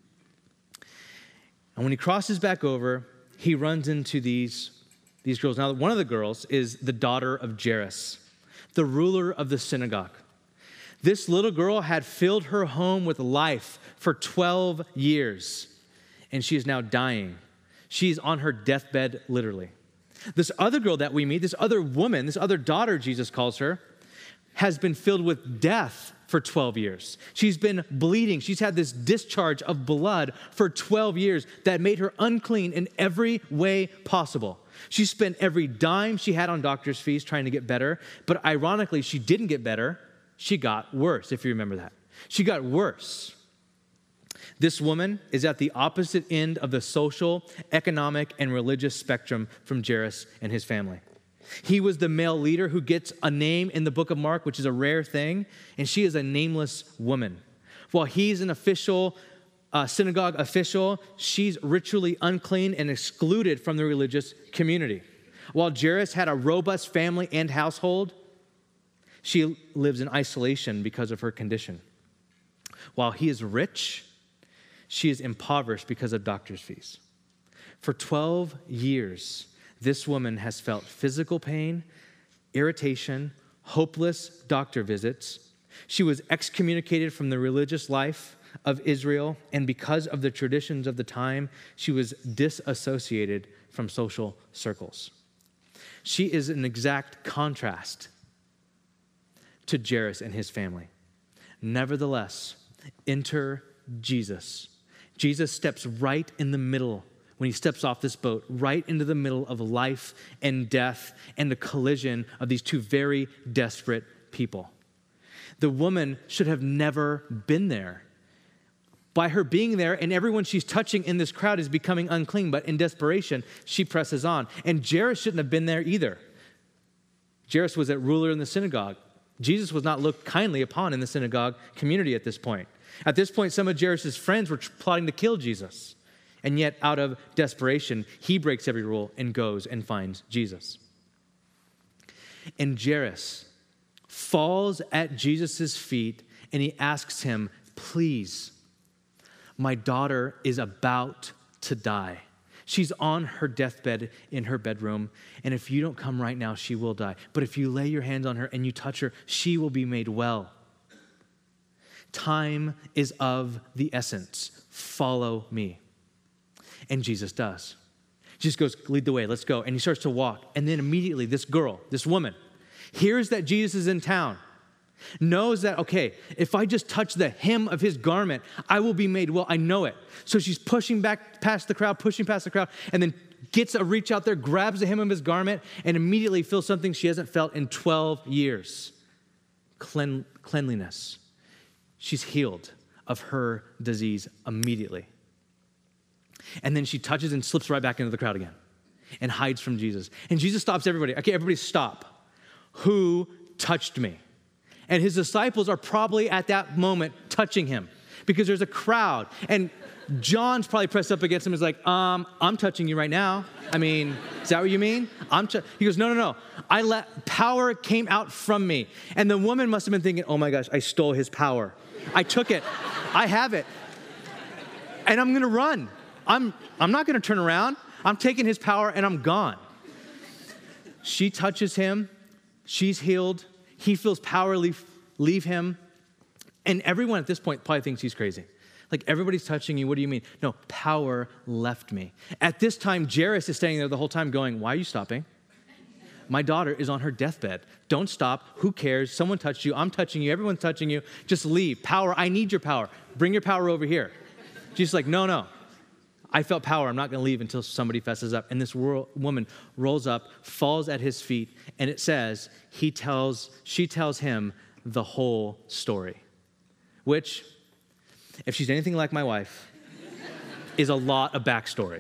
And when he crosses back over, he runs into these, these girls. Now, one of the girls is the daughter of Jairus, the ruler of the synagogue. This little girl had filled her home with life for twelve years, and she is now dying. She's on her deathbed, literally. This other girl that we meet, this other woman, this other daughter, Jesus calls her, has been filled with death for twelve years. She's been bleeding. She's had this discharge of blood for twelve years that made her unclean in every way possible. She spent every dime she had on doctor's fees trying to get better, but ironically, she didn't get better. She got worse, if you remember that. She got worse. This woman is at the opposite end of the social, economic, and religious spectrum from Jairus and his family. He was the male leader who gets a name in the book of Mark, which is a rare thing, and she is a nameless woman. While he's an official, uh, synagogue official, she's ritually unclean and excluded from the religious community. While Jairus had a robust family and household, she lives in isolation because of her condition. While he is rich, she is impoverished because of doctor's fees. For twelve years, this woman has felt physical pain, irritation, hopeless doctor visits. She was excommunicated from the religious life of Israel, and because of the traditions of the time, she was disassociated from social circles. She is an exact contrast to Jairus and his family. Nevertheless, enter Jesus. Jesus steps right in the middle when he steps off this boat, right into the middle of life and death and the collision of these two very desperate people. The woman should have never been there. By her being there, and everyone she's touching in this crowd is becoming unclean, but in desperation, she presses on. And Jairus shouldn't have been there either. Jairus was a ruler in the synagogue. Jesus was not looked kindly upon in the synagogue community at this point. At this point, some of Jairus' friends were plotting to kill Jesus. And yet, out of desperation, he breaks every rule and goes and finds Jesus. And Jairus falls at Jesus' feet, and he asks him, please, my daughter is about to die. She's on her deathbed in her bedroom, and if you don't come right now, she will die. But if you lay your hands on her and you touch her, she will be made well. Time is of the essence. Follow me. And Jesus does. Jesus goes, lead the way, let's go. And he starts to walk. And then immediately this girl, this woman, hears that Jesus is in town, knows that, okay, if I just touch the hem of his garment, I will be made well. I know it. So she's pushing back past the crowd, pushing past the crowd, and then gets a reach out there, grabs the hem of his garment, and immediately feels something she hasn't felt in twelve years. Clean, cleanliness. She's healed of her disease immediately. And then she touches and slips right back into the crowd again and hides from Jesus. And Jesus stops everybody. Okay, everybody stop. Who touched me? And his disciples are probably at that moment touching him because there's a crowd. And John's probably pressed up against him and is like, um, I'm touching you right now. I mean, is that what you mean? I'm. T-. He goes, no, no, no. I let power came out from me. And the woman must have been thinking, oh my gosh, I stole his power. I took it. I have it. And I'm going to run. I'm, I'm not going to turn around. I'm taking his power and I'm gone. She touches him. She's healed. He feels power leave, leave him. And everyone at this point probably thinks he's crazy. Like, everybody's touching you. What do you mean? No, power left me. At this time, Jairus is standing there the whole time going, why are you stopping? My daughter is on her deathbed. Don't stop. Who cares? Someone touched you. I'm touching you. Everyone's touching you. Just leave. Power. I need your power. Bring your power over here. Jesus is like, no, no. I felt power. I'm not going to leave until somebody fesses up. And this world, woman rolls up, falls at his feet, and it says, he tells, she tells him the whole story, which, if she's anything like my wife, is a lot of backstory.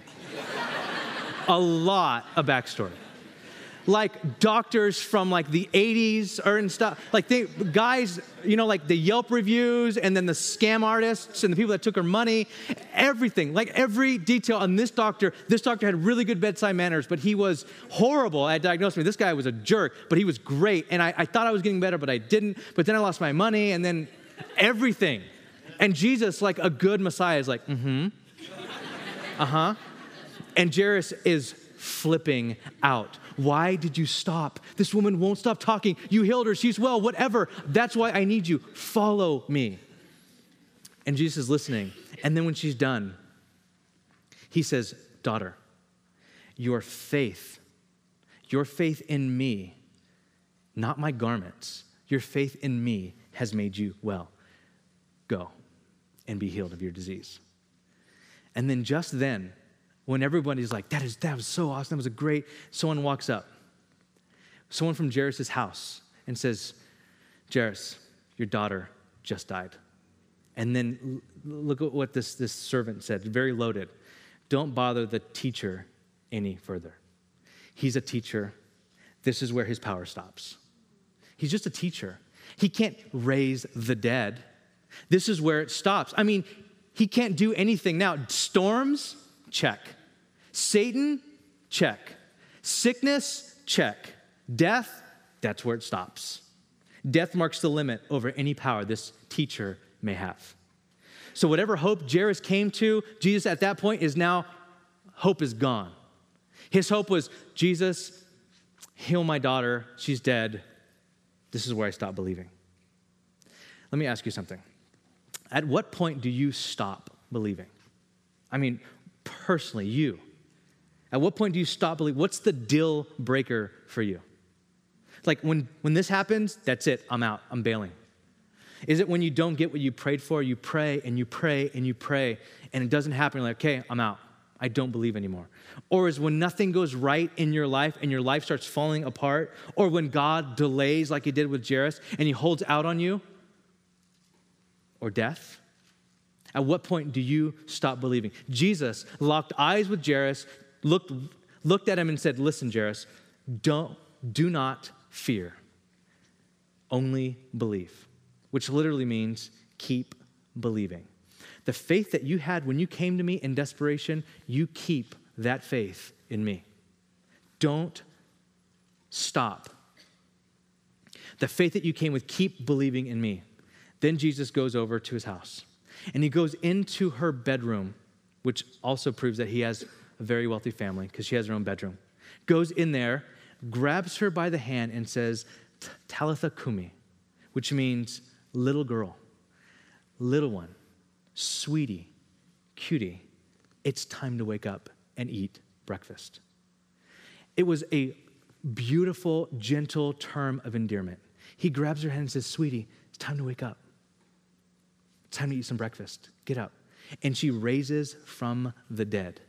A lot of backstory. Like doctors from like the eighties or and stuff. Like they guys, you know, like the Yelp reviews and then the scam artists and the people that took her money, everything, like every detail on this doctor. This doctor had really good bedside manners, but he was horrible at diagnosing me. This guy was a jerk, but he was great. And I, I thought I was getting better, but I didn't. But then I lost my money and then everything. And Jesus, like a good Messiah, is like, mm-hmm, uh-huh. And Jairus is flipping out. Why did you stop? This woman won't stop talking. You healed her. She's well, whatever. That's why I need you. Follow me. And Jesus is listening. And then when she's done, he says, daughter, your faith, your faith in me, not my garments, your faith in me has made you well. Go and be healed of your disease. And then just then, when everybody's like, that is that was so awesome, that was a great, someone walks up. Someone from Jairus' house and says, Jairus, your daughter just died. And then look at what this, this servant said, very loaded. Don't bother the teacher any further. He's a teacher. This is where his power stops. He's just a teacher. He can't raise the dead. This is where it stops. I mean, he can't do anything now. Storms, check. Satan, check. Sickness, check. Death, that's where it stops. Death marks the limit over any power this teacher may have. So whatever hope Jairus came to, Jesus at that point is now, hope is gone. His hope was, Jesus, heal my daughter. She's dead. This is where I stop believing. Let me ask you something. At what point do you stop believing? I mean, personally, you. At what point do you stop believing? What's the deal breaker for you? Like when, when this happens, that's it. I'm out. I'm bailing. Is it when you don't get what you prayed for? You pray and you pray and you pray and it doesn't happen. You're like, okay, I'm out. I don't believe anymore. Or is when nothing goes right in your life and your life starts falling apart, or when God delays like he did with Jairus and he holds out on you, or death? At what point do you stop believing? Jesus locked eyes with Jairus, looked, looked at him and said, listen, Jairus, don't, do not fear, only believe, which literally means keep believing. The faith that you had when you came to me in desperation, you keep that faith in me. Don't stop. The faith that you came with, keep believing in me. Then Jesus goes over to his house, and he goes into her bedroom, which also proves that he has a very wealthy family because she has her own bedroom. Goes in there, grabs her by the hand, and says, Talitha Kumi, which means little girl, little one, sweetie, cutie, it's time to wake up and eat breakfast. It was a beautiful, gentle term of endearment. He grabs her hand and says, sweetie, it's time to wake up. It's time to eat some breakfast. Get up. And she raises from the dead.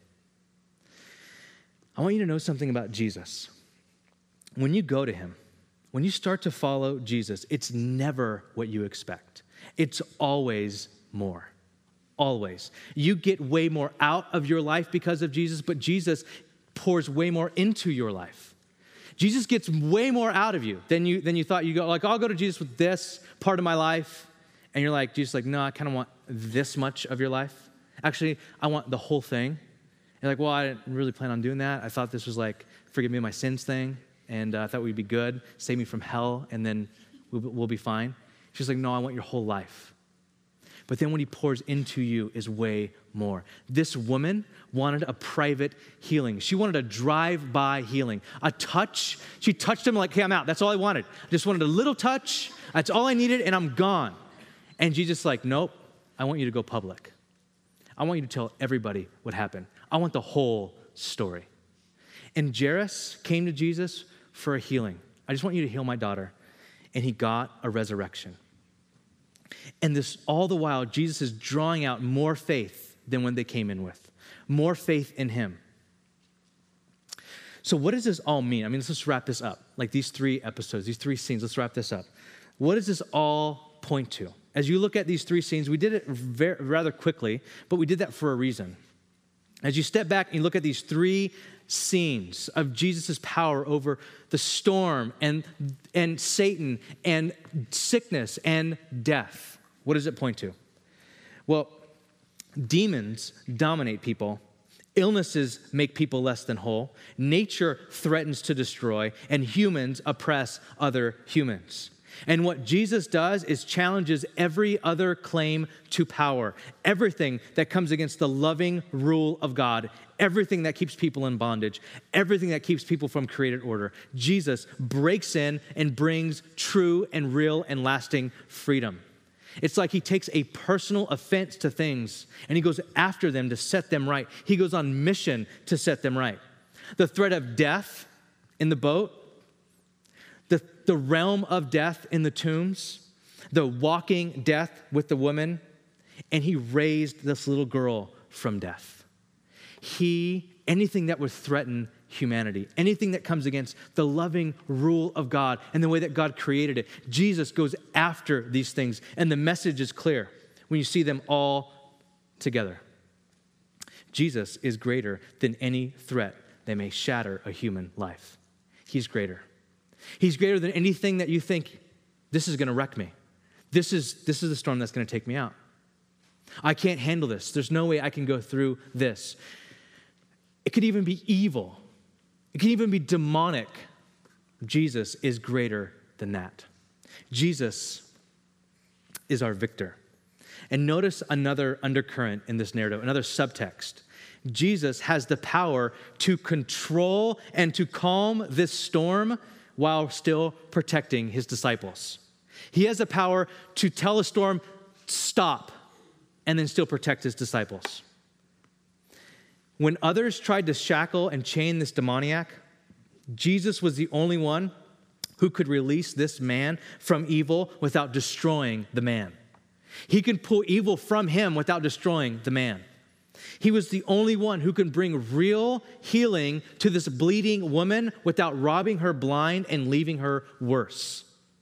I want you to know something about Jesus. When you go to him, when you start to follow Jesus, it's never what you expect. It's always more. Always. You get way more out of your life because of Jesus, but Jesus pours way more into your life. Jesus gets way more out of you than you than you thought. You go, like, I'll go to Jesus with this part of my life. And you're like, Jesus, like, no, I kind of want this much of your life. Actually, I want the whole thing. And you're like, well, I didn't really plan on doing that. I thought this was like, forgive me of my sins thing. And uh, I thought we'd be good, save me from hell, and then we'll, we'll be fine. She's like, no, I want your whole life. But then what he pours into you is way more. This woman wanted a private healing. She wanted a drive-by healing, a touch. She touched him like, hey, I'm out. That's all I wanted. I just wanted a little touch. That's all I needed, and I'm gone. And Jesus like, nope, I want you to go public. I want you to tell everybody what happened. I want the whole story. And Jairus came to Jesus for a healing. I just want you to heal my daughter. And he got a resurrection. And this, all the while, Jesus is drawing out more faith than when they came in with. More faith in him. So what does this all mean? I mean, let's just wrap this up. Like these three episodes, these three scenes, let's wrap this up. What does this all point to? As you look at these three scenes, we did it very, rather quickly, but we did that for a reason. As you step back and you look at these three scenes of Jesus' power over the storm and, and Satan and sickness and death, what does it point to? Well, demons dominate people. Illnesses make people less than whole. Nature threatens to destroy, and humans oppress other humans. And what Jesus does is challenges every other claim to power, everything that comes against the loving rule of God, everything that keeps people in bondage, everything that keeps people from created order. Jesus breaks in and brings true and real and lasting freedom. It's like he takes a personal offense to things and he goes after them to set them right. He goes on mission to set them right. The threat of death in the boat, The, the realm of death in the tombs, the walking death with the woman, and he raised this little girl from death. He, anything that would threaten humanity, anything that comes against the loving rule of God and the way that God created it, Jesus goes after these things, and the message is clear when you see them all together. Jesus is greater than any threat that may shatter a human life. He's greater. He's greater than anything that you think, this is going to wreck me. This is, this is the storm that's going to take me out. I can't handle this. There's no way I can go through this. It could even be evil. It could even be demonic. Jesus is greater than that. Jesus is our victor. And notice another undercurrent in this narrative, another subtext. Jesus has the power to control and to calm this storm while still protecting his disciples. He has the power to tell a storm, stop, and then still protect his disciples. When others tried to shackle and chain this demoniac, Jesus was the only one who could release this man from evil without destroying the man. He could pull evil from him without destroying the man. He was the only one who could bring real healing to this bleeding woman without robbing her blind and leaving her worse.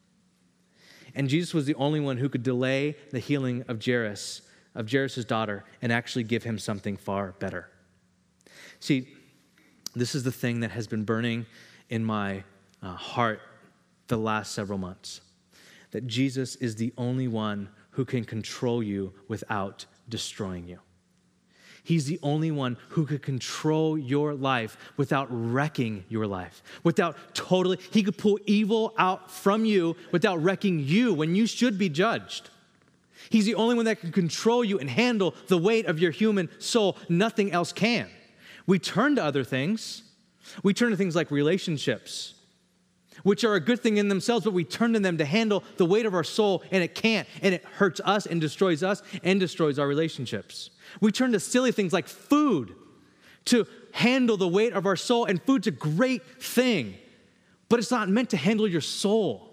And Jesus was the only one who could delay the healing of Jairus, of Jairus' daughter, and actually give him something far better. See, this is the thing that has been burning in my uh, heart the last several months, that Jesus is the only one who can control you without destroying you. He's the only one who could control your life without wrecking your life, without totally, he could pull evil out from you without wrecking you when you should be judged. He's the only one that can control you and handle the weight of your human soul. Nothing else can. We turn to other things. We turn to things like relationships, which are a good thing in themselves, but we turn to them to handle the weight of our soul, and it can't, and it hurts us and destroys us and destroys our relationships. We turn to silly things like food to handle the weight of our soul, and food's a great thing, but it's not meant to handle your soul.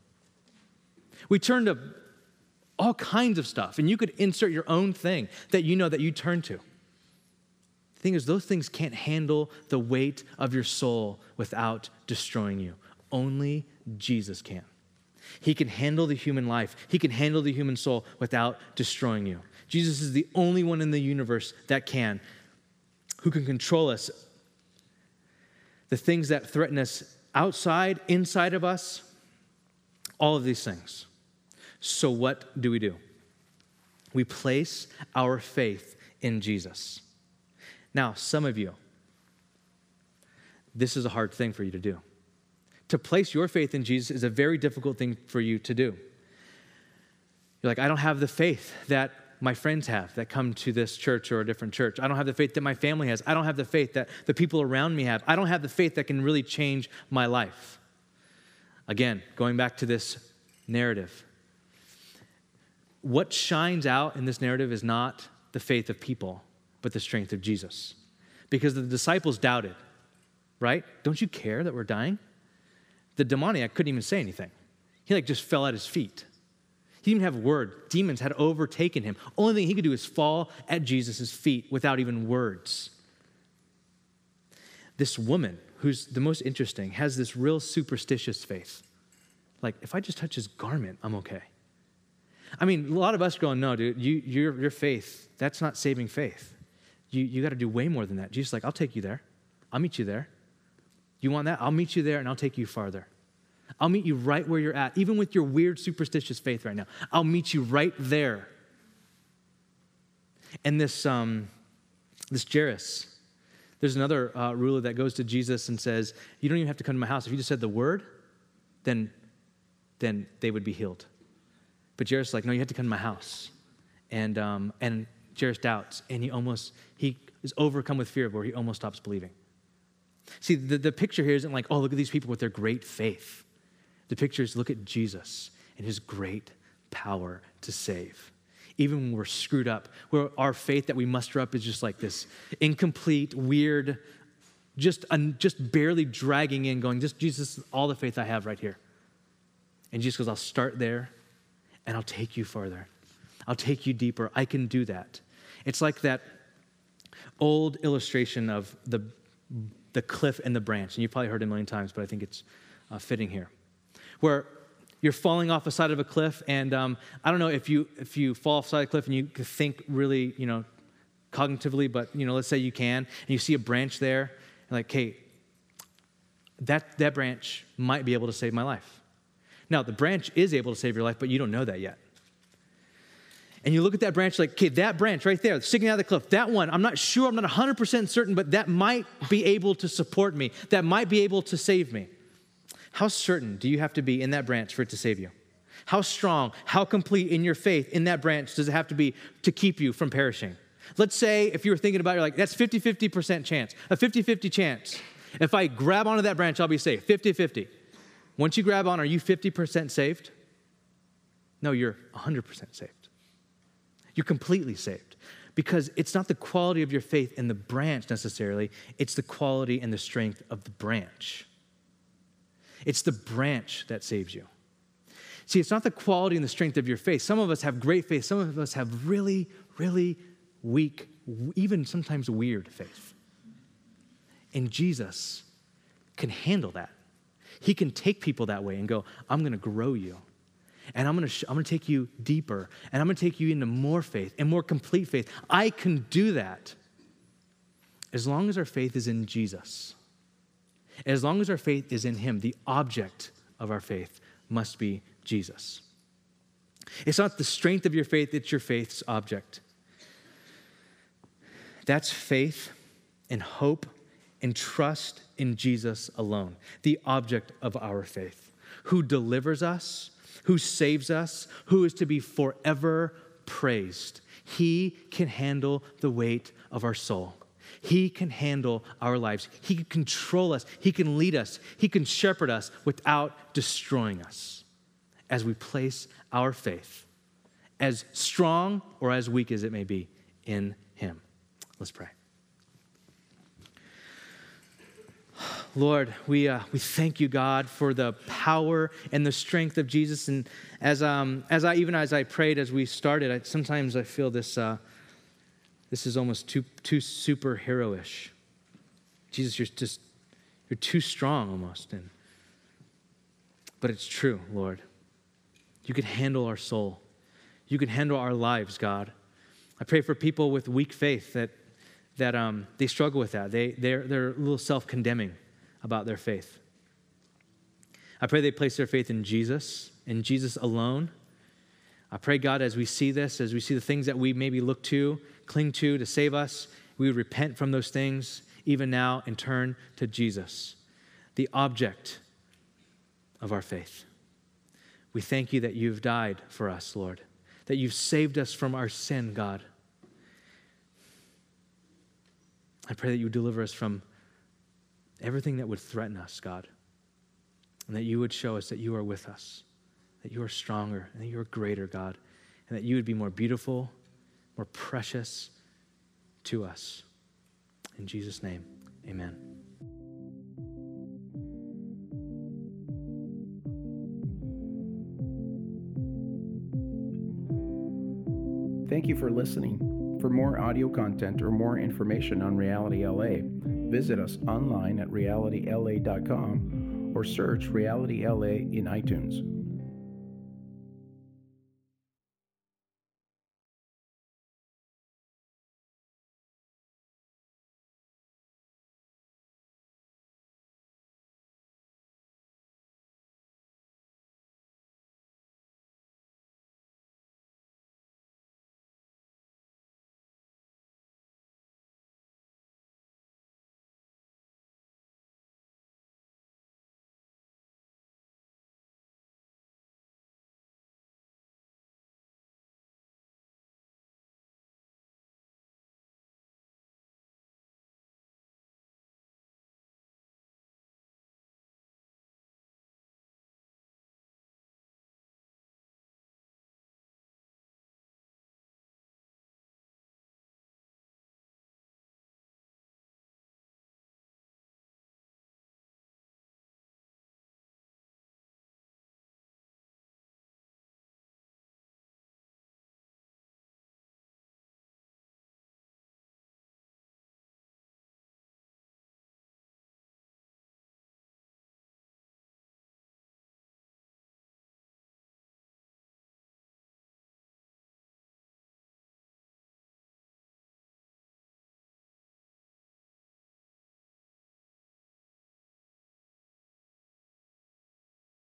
We turn to all kinds of stuff, and you could insert your own thing that you know that you turn to. The thing is, those things can't handle the weight of your soul without destroying you. Only Jesus can. He can handle the human life. He can handle the human soul without destroying you. Jesus is the only one in the universe that can, who can control us. The things that threaten us outside, inside of us, all of these things. So what do we do? We place our faith in Jesus. Now, some of you, this is a hard thing for you to do. To place your faith in Jesus is a very difficult thing for you to do. You're like, I don't have the faith that my friends have that come to this church or a different church. I don't have the faith that my family has. I don't have the faith that the people around me have. I don't have the faith that can really change my life. Again, going back to this narrative. What shines out in this narrative is not the faith of people, but the strength of Jesus. Because the disciples doubted, right? Don't you care that we're dying? The demoniac couldn't even say anything. He like just fell at his feet. He didn't even have word. Demons had overtaken him. Only thing he could do is fall at Jesus' feet without even words. This woman, who's the most interesting, has this real superstitious faith. Like, if I just touch his garment, I'm okay. I mean, a lot of us are going, no, dude, you, your, your faith, that's not saving faith. You, you got to do way more than that. Jesus is like, I'll take you there. I'll meet you there. You want that? I'll meet you there and I'll take you farther. I'll meet you right where you're at, even with your weird superstitious faith right now. I'll meet you right there. And this, um, this Jairus, there's another uh, ruler that goes to Jesus and says, you don't even have to come to my house. If you just said the word, then, then they would be healed. But Jairus is like, no, you have to come to my house. And um, and Jairus doubts, and he almost, he is overcome with fear where he almost stops believing. See, the, the picture here isn't like, oh, look at these people with their great faith. The picture is look at Jesus and his great power to save. Even when we're screwed up, where our faith that we muster up is just like this incomplete, weird, just, un, just barely dragging in, going, just Jesus, all the faith I have right here. And Jesus goes, I'll start there and I'll take you farther. I'll take you deeper. I can do that. It's like that old illustration of the the cliff and the branch. And you've probably heard it a million times, but I think it's uh, fitting here. Where you're falling off the side of a cliff, and um, I don't know if you if you fall off the side of a cliff and you think really, you know, cognitively, but, you know, let's say you can, and you see a branch there, and like, hey, that, that branch might be able to save my life. Now, the branch is able to save your life, but you don't know that yet. And you look at that branch like, okay, that branch right there, sticking out of the cliff, that one, I'm not sure, I'm not one hundred percent certain, but that might be able to support me. That might be able to save me. How certain do you have to be in that branch for it to save you? How strong, how complete in your faith in that branch does it have to be to keep you from perishing? Let's say if you were thinking about it, you're like, that's fifty-fifty percent chance, a fifty-fifty chance. If I grab onto that branch, I'll be safe, fifty-fifty. Once you grab on, are you fifty percent saved? No, you're one hundred percent saved. You're completely saved. Because it's not the quality of your faith in the branch necessarily, it's the quality and the strength of the branch. It's the branch that saves you. See, it's not the quality and the strength of your faith. Some of us have great faith. Some of us have really, really weak, even sometimes weird faith. And Jesus can handle that. He can take people that way and go, I'm going to grow you. And I'm going to sh- I'm going to take you deeper. And I'm going to take you into more faith and more complete faith. I can do that as long as our faith is in Jesus. As long as our faith is in him, the object of our faith must be Jesus. It's not the strength of your faith, it's your faith's object. That's faith and hope and trust in Jesus alone, the object of our faith, who delivers us, who saves us, who is to be forever praised. He can handle the weight of our soul. He can handle our lives. He can control us. He can lead us. He can shepherd us without destroying us as we place our faith, as strong or as weak as it may be, in him. Let's pray. Lord, we uh, we thank you, God, for the power and the strength of Jesus. And as um as I even as I prayed as we started, I, sometimes I feel this uh, this is almost too too superhero-ish. Jesus, you're just you're too strong almost, and but it's true, Lord. You can handle our soul. You can handle our lives, God. I pray for people with weak faith that that um they struggle with that. They they're they're a little self-condemning about their faith. I pray they place their faith in Jesus, in Jesus alone. I pray, God, as we see this, as we see the things that we maybe look to, cling to, to save us, we would repent from those things even now and turn to Jesus, the object of our faith. We thank you that you've died for us, Lord, that you've saved us from our sin, God. I pray that you would deliver us from everything that would threaten us, God, and that you would show us that you are with us, that you are stronger, and that you are greater, God, and that you would be more beautiful, more precious to us. In Jesus' name, amen. Thank you for listening. For more audio content or more information on Reality L A, visit us online at reality l a dot com or search Reality L A in iTunes.